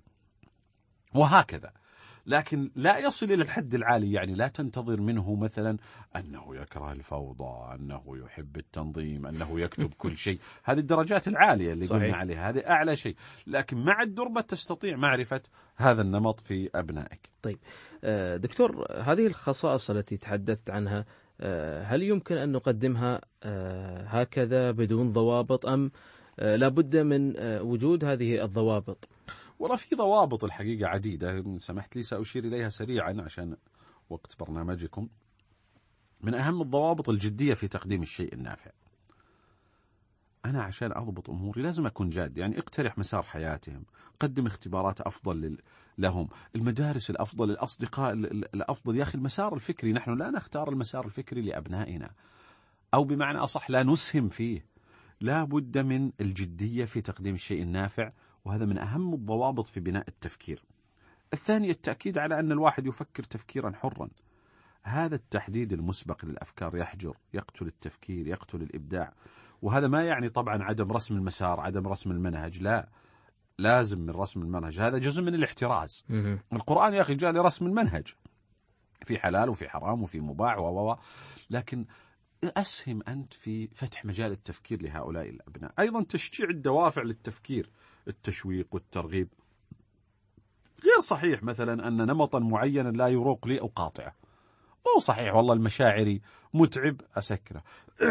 وهكذا. لكن لا يصل إلى الحد العالي. يعني لا تنتظر منه مثلا أنه يكره الفوضى، أنه يحب التنظيم، أنه يكتب كل شيء. هذه الدرجات العالية اللي قلنا عليها، هذه أعلى شيء. لكن مع الدربة تستطيع معرفة هذا النمط في أبنائك. طيب دكتور، هذه الخصائص التي تحدثت عنها، هل يمكن أن نقدمها هكذا بدون ضوابط، أم لابد من وجود هذه الضوابط؟ والله في ضوابط الحقيقة عديدة، سمحت لي سأشير إليها سريعا عشان وقت برنامجكم. من أهم الضوابط الجدية في تقديم الشيء النافع. أنا عشان أضبط أموري لازم أكون جاد. يعني اقترح مسار حياتهم، قدم اختبارات أفضل لهم، المدارس الأفضل، الأصدقاء الأفضل. يا أخي المسار الفكري، نحن لا نختار المسار الفكري لأبنائنا، أو بمعنى أصح لا نسهم فيه. لا بد من الجدية في تقديم الشيء النافع، وهذا من أهم الضوابط في بناء التفكير. الثاني التأكيد على أن الواحد يفكر تفكيرا حرا. هذا التحديد المسبق للأفكار يقتل التفكير، يقتل الإبداع. وهذا ما يعني طبعا عدم رسم المسار، عدم رسم المنهج، لا، لازم من رسم المنهج. هذا جزء من الاحتراز. القرآن يا أخي جاء لرسم المنهج، في حلال وفي حرام وفي مباح لكن أسهم أنت في فتح مجال التفكير لهؤلاء الأبناء. أيضا تشجيع الدوافع للتفكير، التشويق والترغيب. غير صحيح مثلا أن نمطا معينا لا يروق لي أو قاطعه. مو صحيح والله المشاعري متعب أسكره.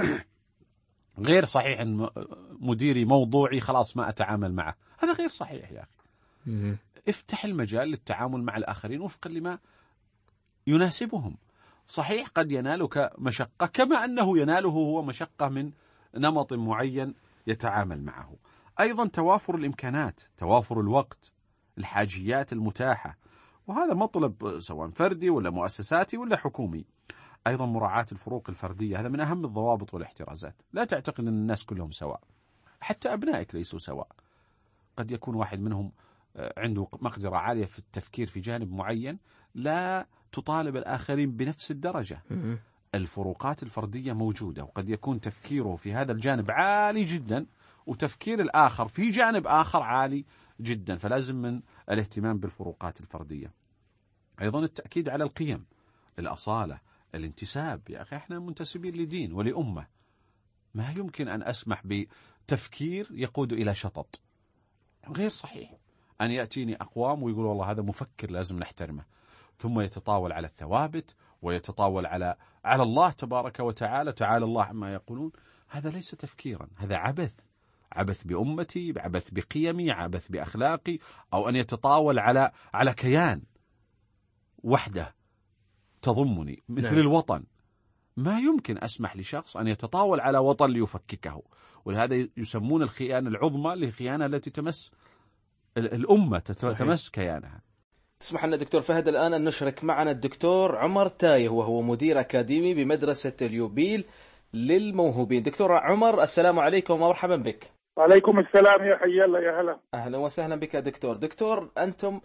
غير صحيح أن مديري موضوعي خلاص ما أتعامل معه. هذا غير صحيح يا أخي. افتح المجال للتعامل مع الآخرين وفقا لما يناسبهم. صحيح قد ينالك مشقة كما أنه يناله هو مشقة من نمط معين يتعامل معه. أيضا توافر الإمكانات، توافر الوقت، الحاجيات المتاحة، وهذا مطلب سواء فردي ولا مؤسساتي ولا حكومي. أيضا مراعاة الفروق الفردية، هذا من أهم الضوابط والاحترازات. لا تعتقد أن الناس كلهم سواء، حتى أبنائك ليسوا سواء. قد يكون واحد منهم عنده مقدرة عالية في التفكير في جانب معين، لا تطالب الآخرين بنفس الدرجة. الفروقات الفردية موجودة، وقد يكون تفكيره في هذا الجانب عالي جدا وتفكير الآخر في جانب آخر عالي جدا، فلازم من الاهتمام بالفروقات الفردية. أيضا التأكيد على القيم، الأصالة، الانتساب. يا أخي احنا منتسبين لدين ولأمة، ما يمكن أن أسمح بتفكير يقود إلى شطط. غير صحيح أن يأتيني أقوام ويقول والله هذا مفكر لازم نحترمه، ثم يتطاول على الثوابت ويتطاول على الله تبارك وتعالى، تعالى الله عما يقولون. هذا ليس تفكيرا، هذا عبث بأمتي، عبث بقيمي، عبث بأخلاقي، أو أن يتطاول على كيان وحده تضمني مثل الوطن. ما يمكن أسمح لشخص أن يتطاول على وطن ليفككه، ولهذا يسمون الخيانة العظمى للخيانة التي تمس الأمة، تمس كيانها. تسمح لنا دكتور فهد الآن أن نشرك معنا الدكتور عمر تايه، وهو مدير أكاديمي بمدرسة اليوبيل للموهوبين. دكتور عمر، السلام عليكم ومرحبا بك. وعليكم السلام، يا حي الله، يا هلا. أهلا وسهلا بك دكتور. أنتم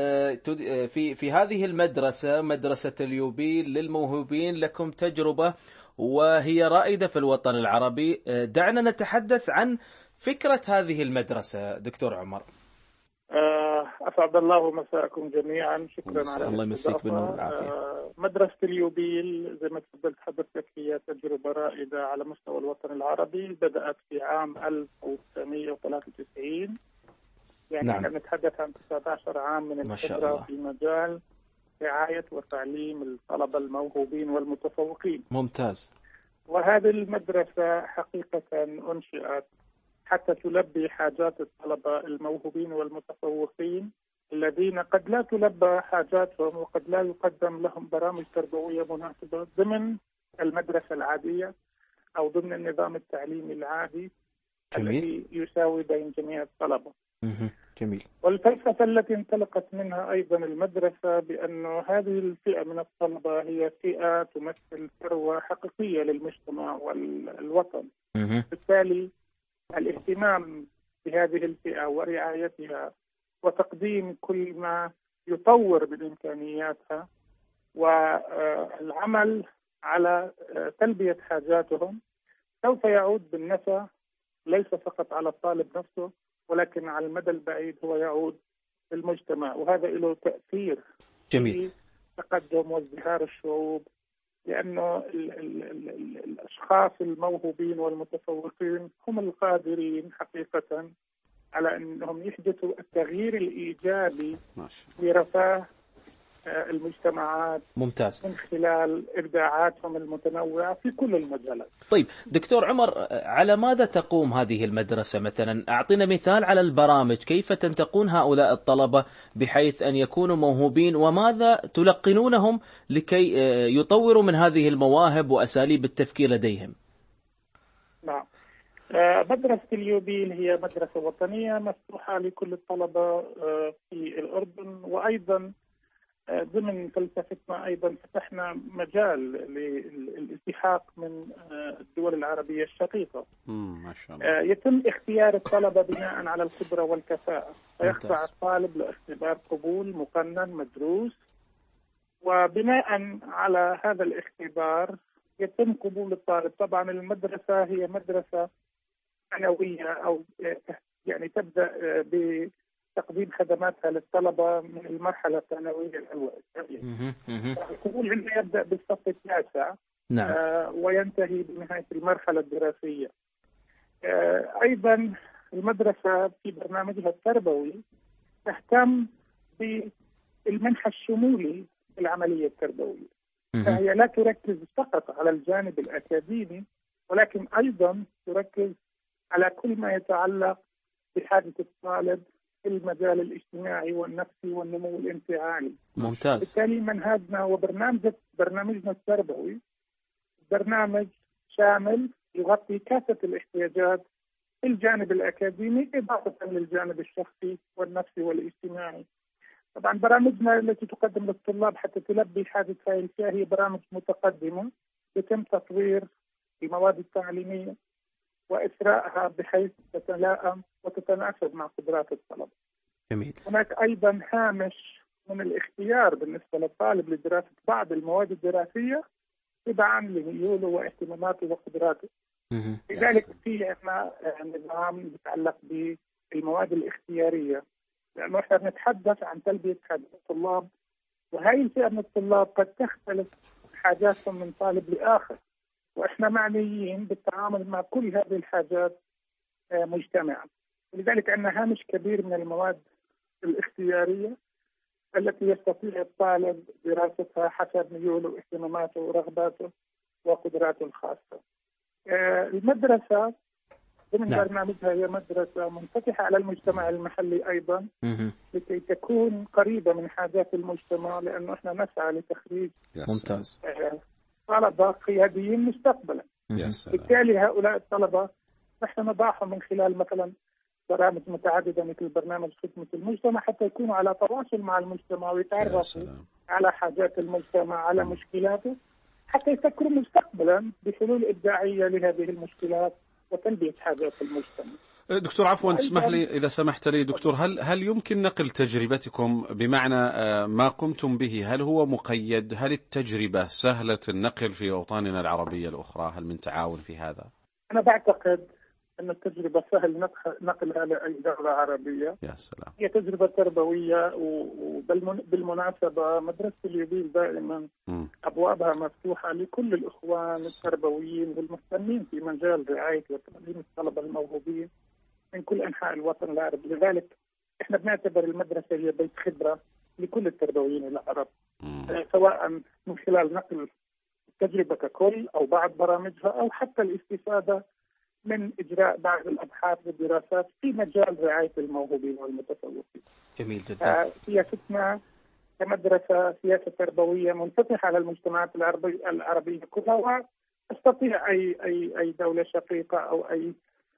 في هذه المدرسة، مدرسة اليوبيل للموهوبين، لكم تجربة وهي رائدة في الوطن العربي. دعنا نتحدث عن فكرة هذه المدرسة دكتور عمر. أسعد الله مساءكم جميعا. شكرا على الله يمسيك بالنور والعافية. مدرسة اليوبيل زي ما تفضلت حضرتك هي تجربة رائدة على مستوى الوطن العربي. بدأت في عام 1993، يعني نعم. نتحدث عن 19 عام من الخبرة في مجال رعاية وتعليم الطلبة الموهوبين والمتفوقين. ممتاز. وهذه المدرسة حقيقة أنشئت حتى تلبي حاجات الطلبة الموهوبين والمتفوقين الذين قد لا تلبى حاجاتهم وقد لا يقدم لهم برامج تربوية مناسبة ضمن المدرسة العادية أو ضمن النظام التعليمي العادي. جميل. الذي يساوي بين جميع الطلبة. جميل. والفلسفة التي انطلقت منها أيضا المدرسة بأن هذه الفئة من الطلبة هي فئة تمثل ثروة حقيقية للمجتمع والوطن. بالتالي الاهتمام بهذه الفئة ورعايتها وتقديم كل ما يطور من إمكانياتها والعمل على تلبية حاجاتهم سوف يعود بالنفع ليس فقط على الطالب نفسه ولكن على المدى البعيد هو يعود للمجتمع، وهذا له تأثير جميل في تقدم وازدهار الشعوب، لأنه الأشخاص الموهوبين والمتفوقين هم القادرين حقيقة على أنهم يحدثوا التغيير الإيجابي لرفاه المجتمعات. ممتاز. من خلال إبداعاتهم المتنوعة في كل المجالات. طيب دكتور عمر، على ماذا تقوم هذه المدرسة مثلا؟ أعطينا مثال على البرامج، كيف تنتقون هؤلاء الطلبة بحيث أن يكونوا موهوبين، وماذا تلقنونهم لكي يطوروا من هذه المواهب وأساليب التفكير لديهم؟ نعم، مدرسة اليوبيل هي مدرسة وطنية مفتوحة لكل الطلبة في الأردن، وأيضا ضمن فلسفتنا أيضا فتحنا مجال للالتحاق من الدول العربية الشقيقة. ما شاء الله. يتم اختيار الطلبة بناء على القدرة والكفاءة، فيخضع الطالب لاختبار قبول مقنن مدروس، وبناء وبناء على هذا الاختبار يتم قبول الطالب. طبعا المدرسة هي مدرسة ثانوية أو يعني تبدأ بتقديم خدماتها للطلبة من المرحلة الثانوية الأولى. القبول عندنا يبدأ بالصف التاسع. نعم. وينتهي بنهاية المرحلة الدراسية. أيضا المدرسة في برنامجها التربوي تهتم بالمنح الشمولي للعملية التربوية. فهي لا تركز فقط على الجانب الأكاديمي، ولكن أيضا تركز على كل ما يتعلق بحاجة الطالب في المجال الاجتماعي والنفسي والنمو الانفعالي. ممتاز. بالتالي منهجنا وبرنامجنا التربوي برنامج شامل يغطي كافة الاحتياجات في الجانب الأكاديمي إضافة للجانب الشخصي والنفسي والاجتماعي. طبعا برامجنا التي تقدم للطلاب حتى تلبي حاجة هذه الفئة هي برامج متقدمة يتم تطوير المواد التعليمية وإسراءها بحيث تتلائم وتتناسب مع قدرات الطلبة. جميل. هناك أيضا هامش من الاختيار بالنسبة للطالب لدراسة بعض المواد الدراسية تبعا لميوله واهتماماته وقدراته. لذلك في عندنا نظام يتعلق بالمواد الاختيارية، لأنه احنا بنتحدث عن تلبية حاجات الطلاب، وهي الفئة من الطلاب قد تختلف حاجاتهم من طالب لآخر، واحنا معنيين بالتعامل مع كل هذه الحاجات مجتمعا. لذلك عندنا هامش كبير من المواد الاختيارية التي يستطيع الطالب دراستها حسب ميوله واهتماماته ورغباته وقدراته الخاصة. المدرسة ضمن برنامجها هي مدرسة منفتحة على المجتمع المحلي أيضا لكي تكون قريبة من حاجات المجتمع، لأنه احنا نسعى لتخريج ممتاز طلبة قياديين مستقبلا. بالتالي هؤلاء الطلبة نحن نضعهم من خلال مثلا برامج متعددة مثل برنامج خدمة المجتمع حتى يكونوا على تواصل مع المجتمع ويتعرفوا على حاجات المجتمع على مشكلاته حتى يفكروا مستقبلا بحلول إبداعية لهذه المشكلات وتلبية حاجات المجتمع. دكتور عفوا تسمح لي إذا سمحت لي دكتور، هل يمكن نقل تجربتكم بمعنى ما قمتم به؟ هل هو مقيد؟ هل التجربة سهلة النقل في أوطاننا العربية الأخرى؟ هل من تعاون في هذا؟ أنا بعتقد أن التجربة سهل نقلها لأي دولة عربية. يا سلام. هي تجربة تربوية، وبالمناسبة مدرسة اليوبيل دائما أبوابها مفتوحة لكل الإخوان التربويين والمهتمين في مجال رعاية وتعليم الطلبة الموهوبين من كل أنحاء الوطن العربي. لذلك إحنا بنعتبر المدرسة هي بيت خبرة لكل التربويين العرب، سواء من خلال نقل التجربة ككل أو بعض برامجها أو حتى الاستفادة من إجراء بعض الأبحاث والدراسات في مجال رعاية الموهوبين والمتفوقين. جميل جدا. سياستنا كمدرسة سياسة تربوية منفتحة على المجتمعات العربية كلها، وتستطيع أي دولة شقيقة أو أي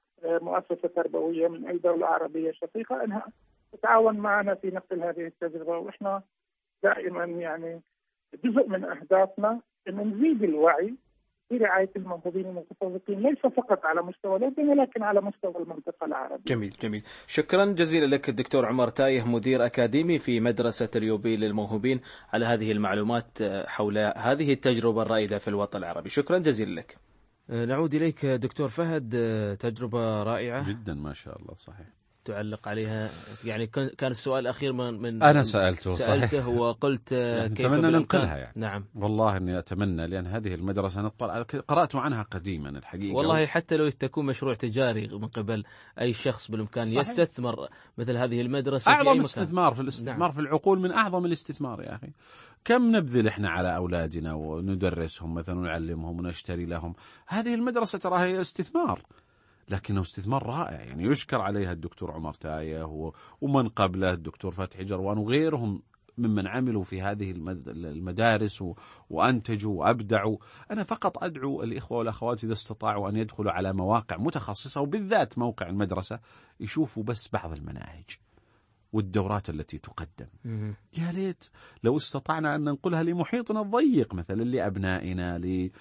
مؤسسة تربوية من أي دولة عربية شقيقة أنها تتعاون معنا في نقل هذه التجربة. وإحنا دائما يعني جزء من أهدافنا أن نزيد الوعي في رعاية الموهوبين والمتفوقين ليس فقط على مستوى الوطن ولكن على مستوى المنطقة العربية. جميل جميل. شكرا جزيلا لك الدكتور عمر تايه، مدير أكاديمي في مدرسة اليوبيل للموهوبين، على هذه المعلومات حول هذه التجربة الرائدة في الوطن العربي. شكرا جزيلا لك. نعود إليك دكتور فهد، تجربة رائعة جدا ما شاء الله. صحيح. تعلق عليها يعني كان السؤال الأخير من أنا سألته وقلت يعني كيف أتمنى ننقلها يعني. نعم والله إني أتمنى، لأن هذه المدرسة قرأت عنها قديما الحقيقة. والله حتى لو تكون مشروع تجاري من قبل أي شخص بالإمكان يستثمر مثل هذه المدرسة. أعظم استثمار في الاستثمار في العقول، من أعظم الاستثمار يا أخي. كم نبذل إحنا على أولادنا وندرسهم مثلا ونعلمهم ونشتري لهم. هذه المدرسة ترى هي استثمار، لكنه استثمار رائع يعني يشكر عليها الدكتور عمر تايه ومن قبله الدكتور فتحي جروان وغيرهم ممن عملوا في هذه المدارس وأنتجوا وأبدعوا. أنا فقط أدعو الإخوة والأخوات إذا استطاعوا أن يدخلوا على مواقع متخصصة وبالذات موقع المدرسة يشوفوا بس بعض المناهج والدورات التي تقدم. يا ليت لو استطعنا أن ننقلها لمحيطنا الضيق، مثلا لأبنائنا،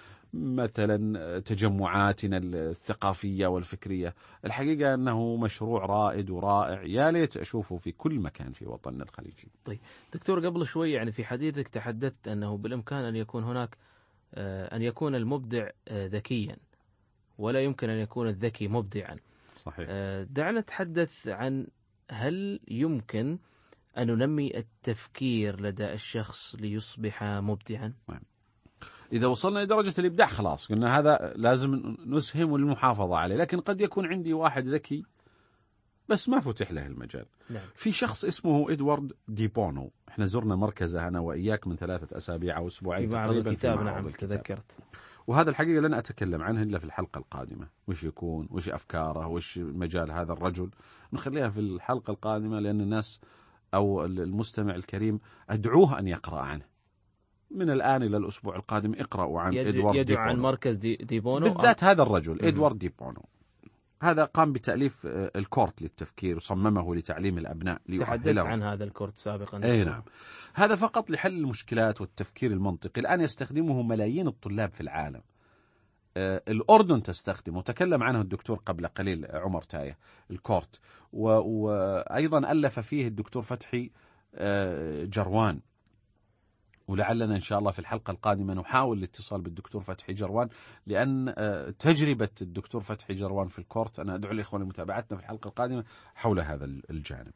مثلا تجمعاتنا الثقافية والفكرية. الحقيقة أنه مشروع رائد ورائع، يا ليت أشوفه في كل مكان في وطننا الخليجي. طيب دكتور، قبل شوي يعني في حديثك تحدثت أنه بالإمكان أن يكون هناك أن يكون المبدع ذكيا، ولا يمكن أن يكون الذكي مبدعا. صحيح. دعنا نتحدث عن هل يمكن أن ننمي التفكير لدى الشخص ليصبح مبدعا؟ إذا وصلنا لدرجة الإبداع خلاص قلنا هذا لازم نسهم للمحافظة عليه. لكن قد يكون عندي واحد ذكي بس ما فتح له المجال. نعم. في شخص اسمه إدوارد دي بونو، احنا زرنا مركزه أنا وإياك من 3 أسابيع أو أسبوعين في معرض الكتاب. نعم تذكرت. وهذا الحقيقة لن أتكلم عنه إلا في الحلقة القادمة، وش يكون، وش أفكاره، وش مجال هذا الرجل، نخليها في الحلقة القادمة، لأن الناس أو المستمع الكريم أدعوه أن يقرأ عنه من الآن إلى الأسبوع القادم. اقرأوا عن إدوارد يدعو دي عن بونو. مركز دي بونو بالذات هذا الرجل إدوارد دي بونو، هذا قام بتأليف الكورت للتفكير وصممه لتعليم الأبناء تحدثت عن هذا الكورت سابقا. أي نعم. هذا فقط لحل المشكلات والتفكير المنطقي. الآن يستخدمه ملايين الطلاب في العالم. الأردن تستخدمه، تكلم عنه الدكتور قبل قليل عمر تايه، الكورت. وأيضا ألف فيه الدكتور فتحي جروان، ولعلنا إن شاء الله في الحلقة القادمة نحاول الاتصال بالدكتور فتحي جروان، لأن تجربة الدكتور فتحي جروان في الكورت أنا أدعو الإخوة لمتابعتنا في الحلقة القادمة حول هذا الجانب.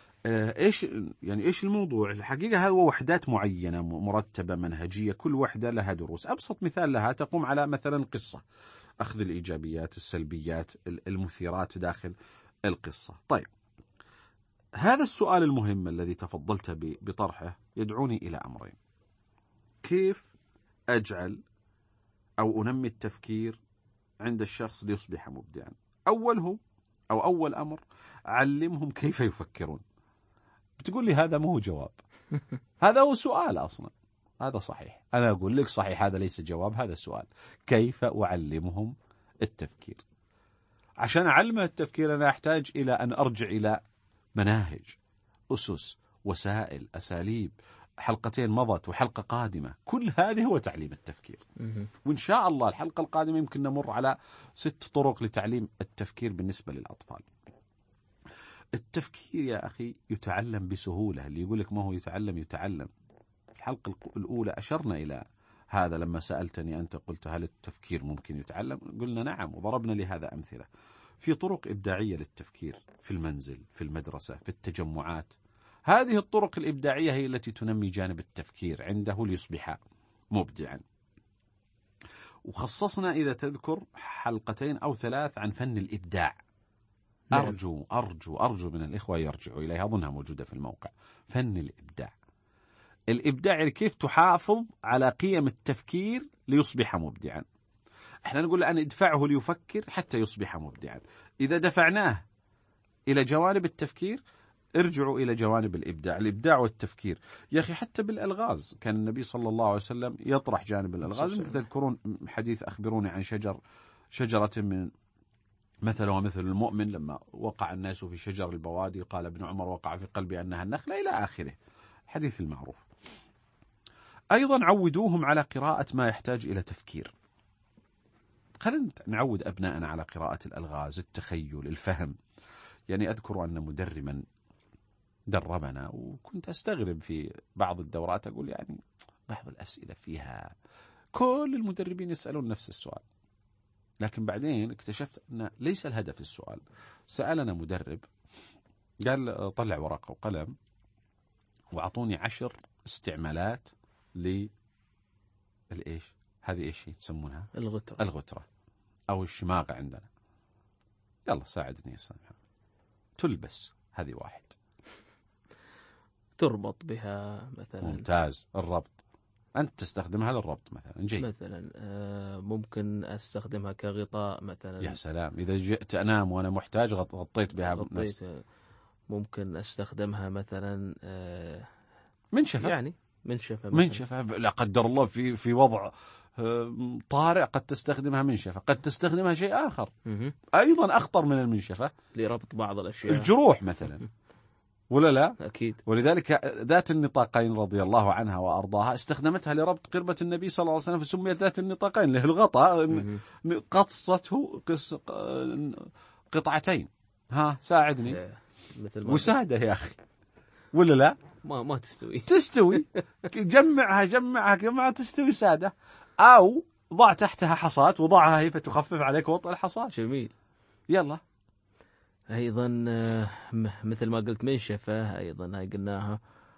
إيش الموضوع؟ الحقيقة هو وحدات معينة مرتبة منهجية، كل وحدة لها دروس. أبسط مثال لها تقوم على مثلا قصة، أخذ الإيجابيات السلبيات المثيرات داخل القصة. طيب، هذا السؤال المهم الذي تفضلت بطرحه يدعوني إلى أمرين: كيف أجعل أو أنمي التفكير عند الشخص ليصبح مبدعا؟ أول أمر، علمهم كيف يفكرون. بتقول لي هذا مو جواب، هذا هو سؤال أصلا. هذا صحيح، أنا أقول لك صحيح، هذا ليس جواب، هذا سؤال. كيف أعلمهم التفكير؟ عشان أعلمه التفكير أنا أحتاج إلى أن أرجع إلى مناهج، أسس، وسائل، أساليب. حلقتين مضت وحلقة قادمة، كل هذه هو تعليم التفكير. وإن شاء الله الحلقة القادمة يمكن نمر على 6 طرق لتعليم التفكير بالنسبة للأطفال. التفكير يا أخي يتعلم بسهولة. اللي يقول لك ما هو يتعلم، في الحلقة الأولى أشرنا إلى هذا لما سألتني أنت، قلت هل التفكير ممكن يتعلم؟ قلنا نعم، وضربنا لهذا أمثلة. في طرق إبداعية للتفكير في المنزل، في المدرسة، في التجمعات. هذه الطرق الإبداعية هي التي تنمي جانب التفكير عنده ليصبح مبدعا. وخصصنا إذا تذكر 2 أو 3 عن فن الإبداع. أرجو من الإخوة يرجعوا إليها، أظنها موجودة في الموقع. فن الإبداع. الإبداع يعني كيف تحافظ على قيم التفكير ليصبح مبدعا. احنا نقول الآن ادفعه ليفكر حتى يصبح مبدعا. إذا دفعناه إلى جوانب التفكير، ارجعوا إلى جوانب الإبداع والتفكير. يا أخي حتى بالألغاز كان النبي صلى الله عليه وسلم يطرح جانب الألغاز. تذكرون حديث أخبروني عن شجرة من مثل ومثل المؤمن، لما وقع الناس في شجر البوادي قال ابن عمر وقع في قلبي أنها النخلة، إلى آخره، الحديث المعروف. أيضا عودوهم على قراءة ما يحتاج إلى تفكير. خلينا نعود أبناءنا على قراءة الألغاز، التخيل، الفهم. يعني أذكر أن مدربا دربنا، وكنت أستغرب في بعض الدورات، أقول يعني بعض الأسئلة فيها كل المدربين يسألون نفس السؤال، لكن بعدين اكتشفت أن ليس الهدف السؤال. سألنا مدرب قال طلع ورقة وقلم وعطوني 10 استعمالات للإيش هذه، إيش تسمونها؟ الغترة أو الشماغة عندنا. يلا ساعدني يا أستاذ محمد. تلبس، هذه 1. تربط بها مثلا. ممتاز. الربط، أنت تستخدمها للربط مثلا. جيد. مثلا ممكن أستخدمها كغطاء مثلا. يا سلام، إذا جئت أنام وأنا محتاج غطيت بها نفسي. ممكن أستخدمها مثلا منشفة. يعني منشفة لا قدر الله في وضع طارئ قد تستخدمها منشفة، قد تستخدمها شيء آخر أيضا أخطر من المنشفة لربط بعض الأشياء، الجروح مثلا، ولا لا؟ أكيد. ولذلك ذات النطاقين رضي الله عنها وأرضاها استخدمتها لربط قربة النبي صلى الله عليه وسلم، فسميت ذات النطاقين له الغطاء، قصته قطعتين. ها ساعدني. وسادة يا أخي، ولا لا؟ ما تستوي. جمعها تستوي سادة، أو ضع تحتها حصاة وضعها هي فتخفف عليك وطأ الحصاة. جميل. يلا. أيضا مثل ما قلت منشفة، أيضا هاي قلناها،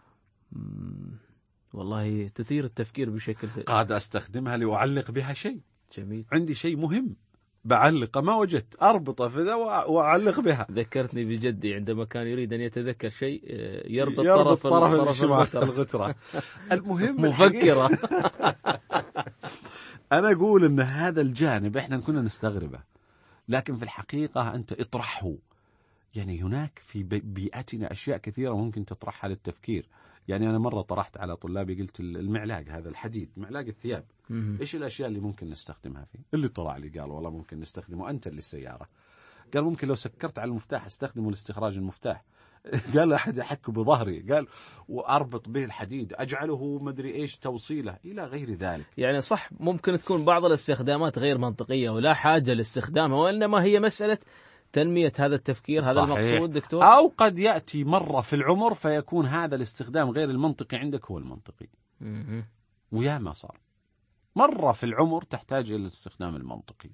والله تثير التفكير بشكل. قاعد أستخدمها لأعلق بها شيء. جميل. عندي شيء مهم بعلقه ما وجدت، أربطه في ذا وأعلق بها. ذكرتني بجدي عندما كان يريد أن يتذكر شيء يربط طرف الغترة. المهم مفكرة. أنا أقول أن هذا الجانب إحنا كنا نستغربه، لكن في الحقيقة أنت اطرحه. يعني هناك في بيئتنا أشياء كثيرة ممكن تطرحها للتفكير. يعني أنا مرة طرحت على طلابي، قلت المعلاق هذا الحديد، معلاق الثياب، إيش الأشياء اللي ممكن نستخدمها فيه؟ اللي طلع لي قال والله ممكن نستخدمه أنت للسيارة. قال ممكن لو سكرت على المفتاح استخدمه لاستخراج المفتاح. قال أحد يحك بظهري، قال وأربط به الحديد أجعله مدري إيش توصيله إلى غير ذلك. يعني صح، ممكن تكون بعض الاستخدامات غير منطقية ولا حاجة لاستخدامها، وإنما هي مسألة تنمية هذا التفكير. صحيح. هذا المقصود دكتور. أو قد يأتي مرة في العمر فيكون هذا الاستخدام غير المنطقي عندك هو المنطقي. ويا ما صار مرة في العمر تحتاج إلى الاستخدام المنطقي،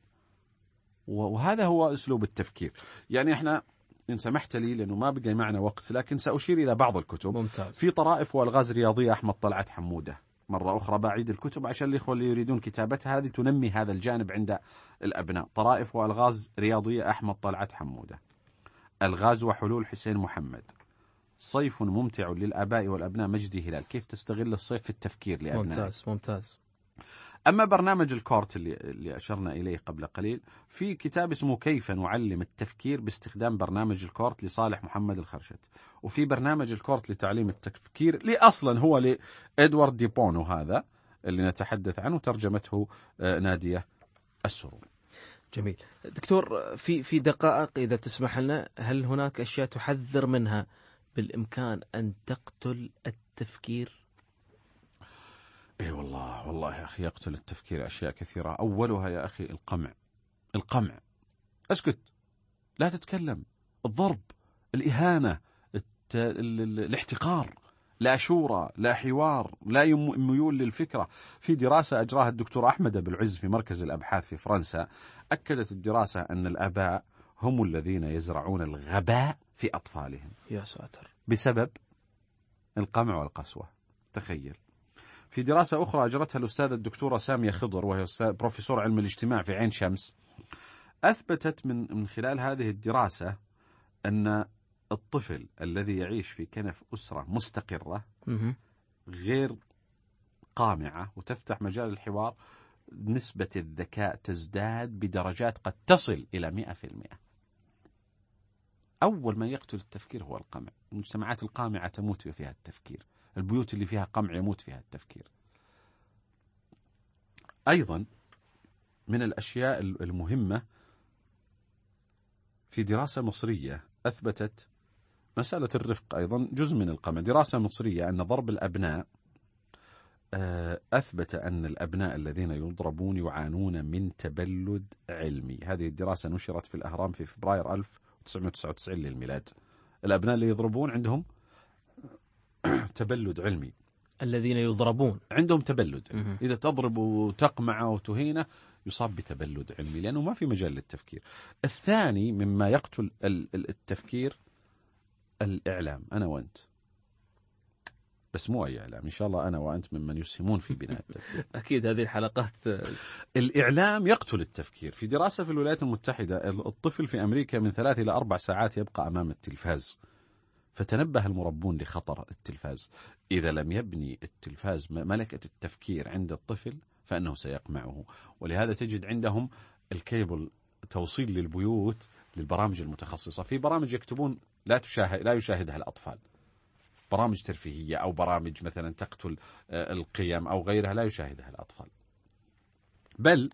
وهذا هو أسلوب التفكير. يعني إحنا إن سمحت لي لأنه ما بقى معنا وقت، لكن سأشير إلى بعض الكتب. ممتاز. في طرائف والغاز رياضية أحمد طلعت حمودة. مرة أخرى بعيد الكتب عشان الإخوة اللي يريدون كتابتها، هذه تنمي هذا الجانب عند الأبناء. طرائف والغاز رياضية أحمد طلعت حمودة. الغاز وحلول حسين محمد. صيف ممتع للآباء والأبناء مجدي هلال. كيف تستغل الصيف في التفكير لأبنائك. ممتاز ممتاز. أما برنامج الكورت اللي أشرنا إليه قبل قليل، في كتاب اسمه كيف نعلم التفكير باستخدام برنامج الكورت لصالح محمد الخرشت. وفي برنامج الكورت لتعليم التفكير اللي أصلا هو لإدوارد دي بونو، هذا اللي نتحدث عنه، ترجمته نادية السرور. جميل دكتور، في دقائق إذا تسمح لنا، هل هناك أشياء تحذر منها بالإمكان أن تقتل التفكير؟ اي والله يا أخي، يقتل التفكير أشياء كثيرة. أولها يا أخي القمع. اسكت، لا تتكلم. الضرب، الإهانة، الاحتقار، لا شورى، لا حوار، لا ميول للفكرة. في دراسة أجراها الدكتور أحمد أبو العز في مركز الأبحاث في فرنسا، أكدت الدراسة أن الآباء هم الذين يزرعون الغباء في أطفالهم. يا ساتر. بسبب القمع والقسوة. تخيل. في دراسة أخرى أجرتها الأستاذة الدكتورة سامية خضر، وهي بروفيسور علم الاجتماع في عين شمس، أثبتت من خلال هذه الدراسة أن الطفل الذي يعيش في كنف أسرة مستقرة غير قامعة وتفتح مجال الحوار، نسبة الذكاء تزداد بدرجات قد تصل إلى 100%. أول ما يقتل التفكير هو القمع. المجتمعات القامعة تموت فيها التفكير، البيوت اللي فيها قمع يموت فيها التفكير. أيضا من الأشياء المهمة، في دراسة مصرية أثبتت مسألة الرفق أيضا جزء من القمع. دراسة مصرية أن ضرب الأبناء أثبت أن الأبناء الذين يضربون يعانون من تبلد علمي. هذه الدراسة نشرت في الأهرام في فبراير 1999 للميلاد. الأبناء اللي يضربون عندهم تبلد علمي. الذين يضربون عندهم تبلد. إذا تضرب وتقمع وتهينه يصاب بتبلد علمي، لأنه ما في مجال للتفكير. الثاني مما يقتل التفكير الإعلام. أنا وأنت، بس مو أي إعلام، إن شاء الله أنا وأنت ممن يسهمون في بناء التفكير. أكيد هذه الحلقات. الإعلام يقتل التفكير. في دراسة في الولايات المتحدة، الطفل في أمريكا من 3 إلى 4 ساعات يبقى أمام التلفاز، فتنبه المربون لخطر التلفاز. إذا لم يبني التلفاز ملكة التفكير عند الطفل فإنه سيقمعه. ولهذا تجد عندهم الكيبل توصيل للبيوت للبرامج المتخصصة. في برامج يكتبون لا يشاهدها الأطفال، برامج ترفيهية أو برامج مثلا تقتل القيم أو غيرها لا يشاهدها الأطفال. بل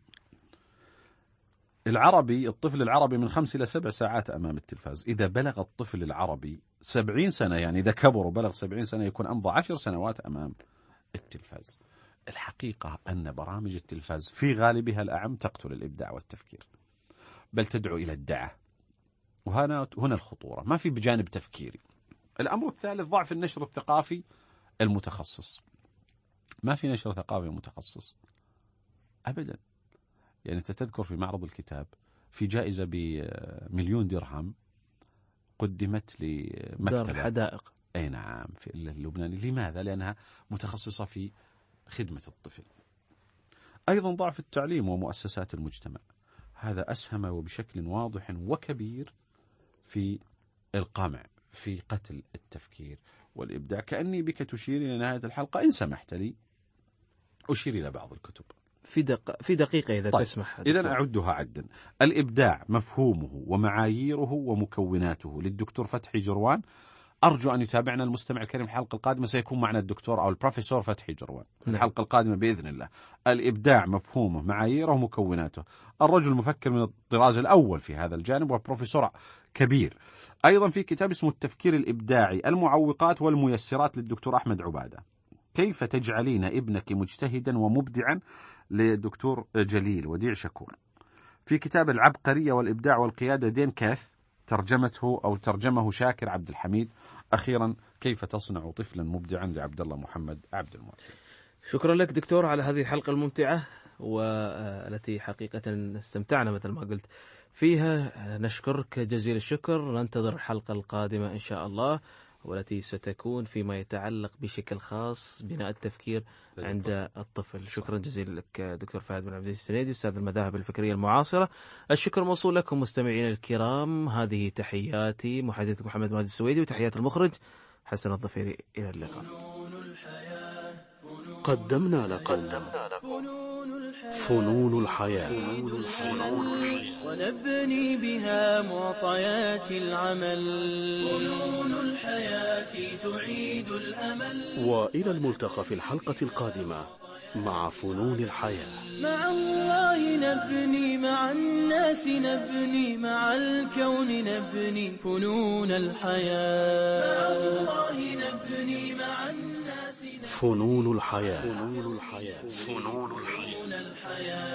الطفل العربي من 5 إلى 7 ساعات أمام التلفاز. إذا بلغ الطفل العربي 70 سنة، يعني إذا كبر وبلغ 70 سنة، يكون أمضى 10 سنوات أمام التلفاز. الحقيقة أن برامج التلفاز في غالبها الأعم تقتل الإبداع والتفكير، بل تدعو إلى الدعة. وهنا الخطورة، ما في بجانب تفكيري. الأمر الثالث ضعف النشر الثقافي المتخصص. ما في نشر ثقافي متخصص أبدا. يعني أنت تذكر في معرض الكتاب في جائزة ب1,000,000 درهم قدمت لمكتبة دار الحدائق، أي نعم، في اللبناني. لماذا؟ لأنها متخصصة في خدمة الطفل. أيضا ضعف التعليم ومؤسسات المجتمع، هذا أسهم وبشكل واضح وكبير في القمع، في قتل التفكير والإبداع. كأني بك تشير إلى نهاية الحلقة، إن سمحت لي أشير إلى بعض الكتب. في دقيقة إذا طيب. تسمح. إذن أعدها عدا. الإبداع مفهومه ومعاييره ومكوناته للدكتور فتحي جروان. أرجو أن يتابعنا المستمع الكريم الحلقة القادمة، سيكون معنا الدكتور أو البروفيسور فتحي جروان الحلقة القادمة بإذن الله. الإبداع مفهومه معاييره ومكوناته. الرجل مفكر من الطراز الأول في هذا الجانب وبروفيسور كبير. أيضا في كتاب اسمه التفكير الإبداعي، المعوقات والميسرات للدكتور أحمد عبادة. كيف تجعلين ابنك مجتهدا ومبدعا للدكتور جليل وديع شكور. في كتاب العبقرية والإبداع والقيادة دين كاث، ترجمه شاكر عبد الحميد. أخيرا كيف تصنع طفلا مبدعا لعبد الله محمد عبد المؤمن. شكرا لك دكتور على هذه الحلقة الممتعة والتي حقيقة استمتعنا مثل ما قلت فيها. نشكرك جزيل الشكر. ننتظر الحلقة القادمة إن شاء الله، والتي ستكون فيما يتعلق بشكل خاص بناء التفكير عند الطفل. شكرا جزيلا لك دكتور فهد بن عبد العزيز السنيدي، أستاذ المذاهب الفكرية المعاصرة. الشكر موصول لكم مستمعين الكرام. هذه تحياتي محدثكم محمد مهدي السويدي، وتحيات المخرج حسن الظفيري. إلى اللقاء. قدمنا لكم فنون الحياة. ونبني بها معطيات العمل. فنون الحياة تعيد الأمل. وإلى الملتقى في الحلقة القادمة مع فنون الحياة. مع الله نبني، مع الناس نبني، مع الكون نبني فنون الحياة. مع الله نبني، مع الناس نبني فنون الحياة. فنون الحياة.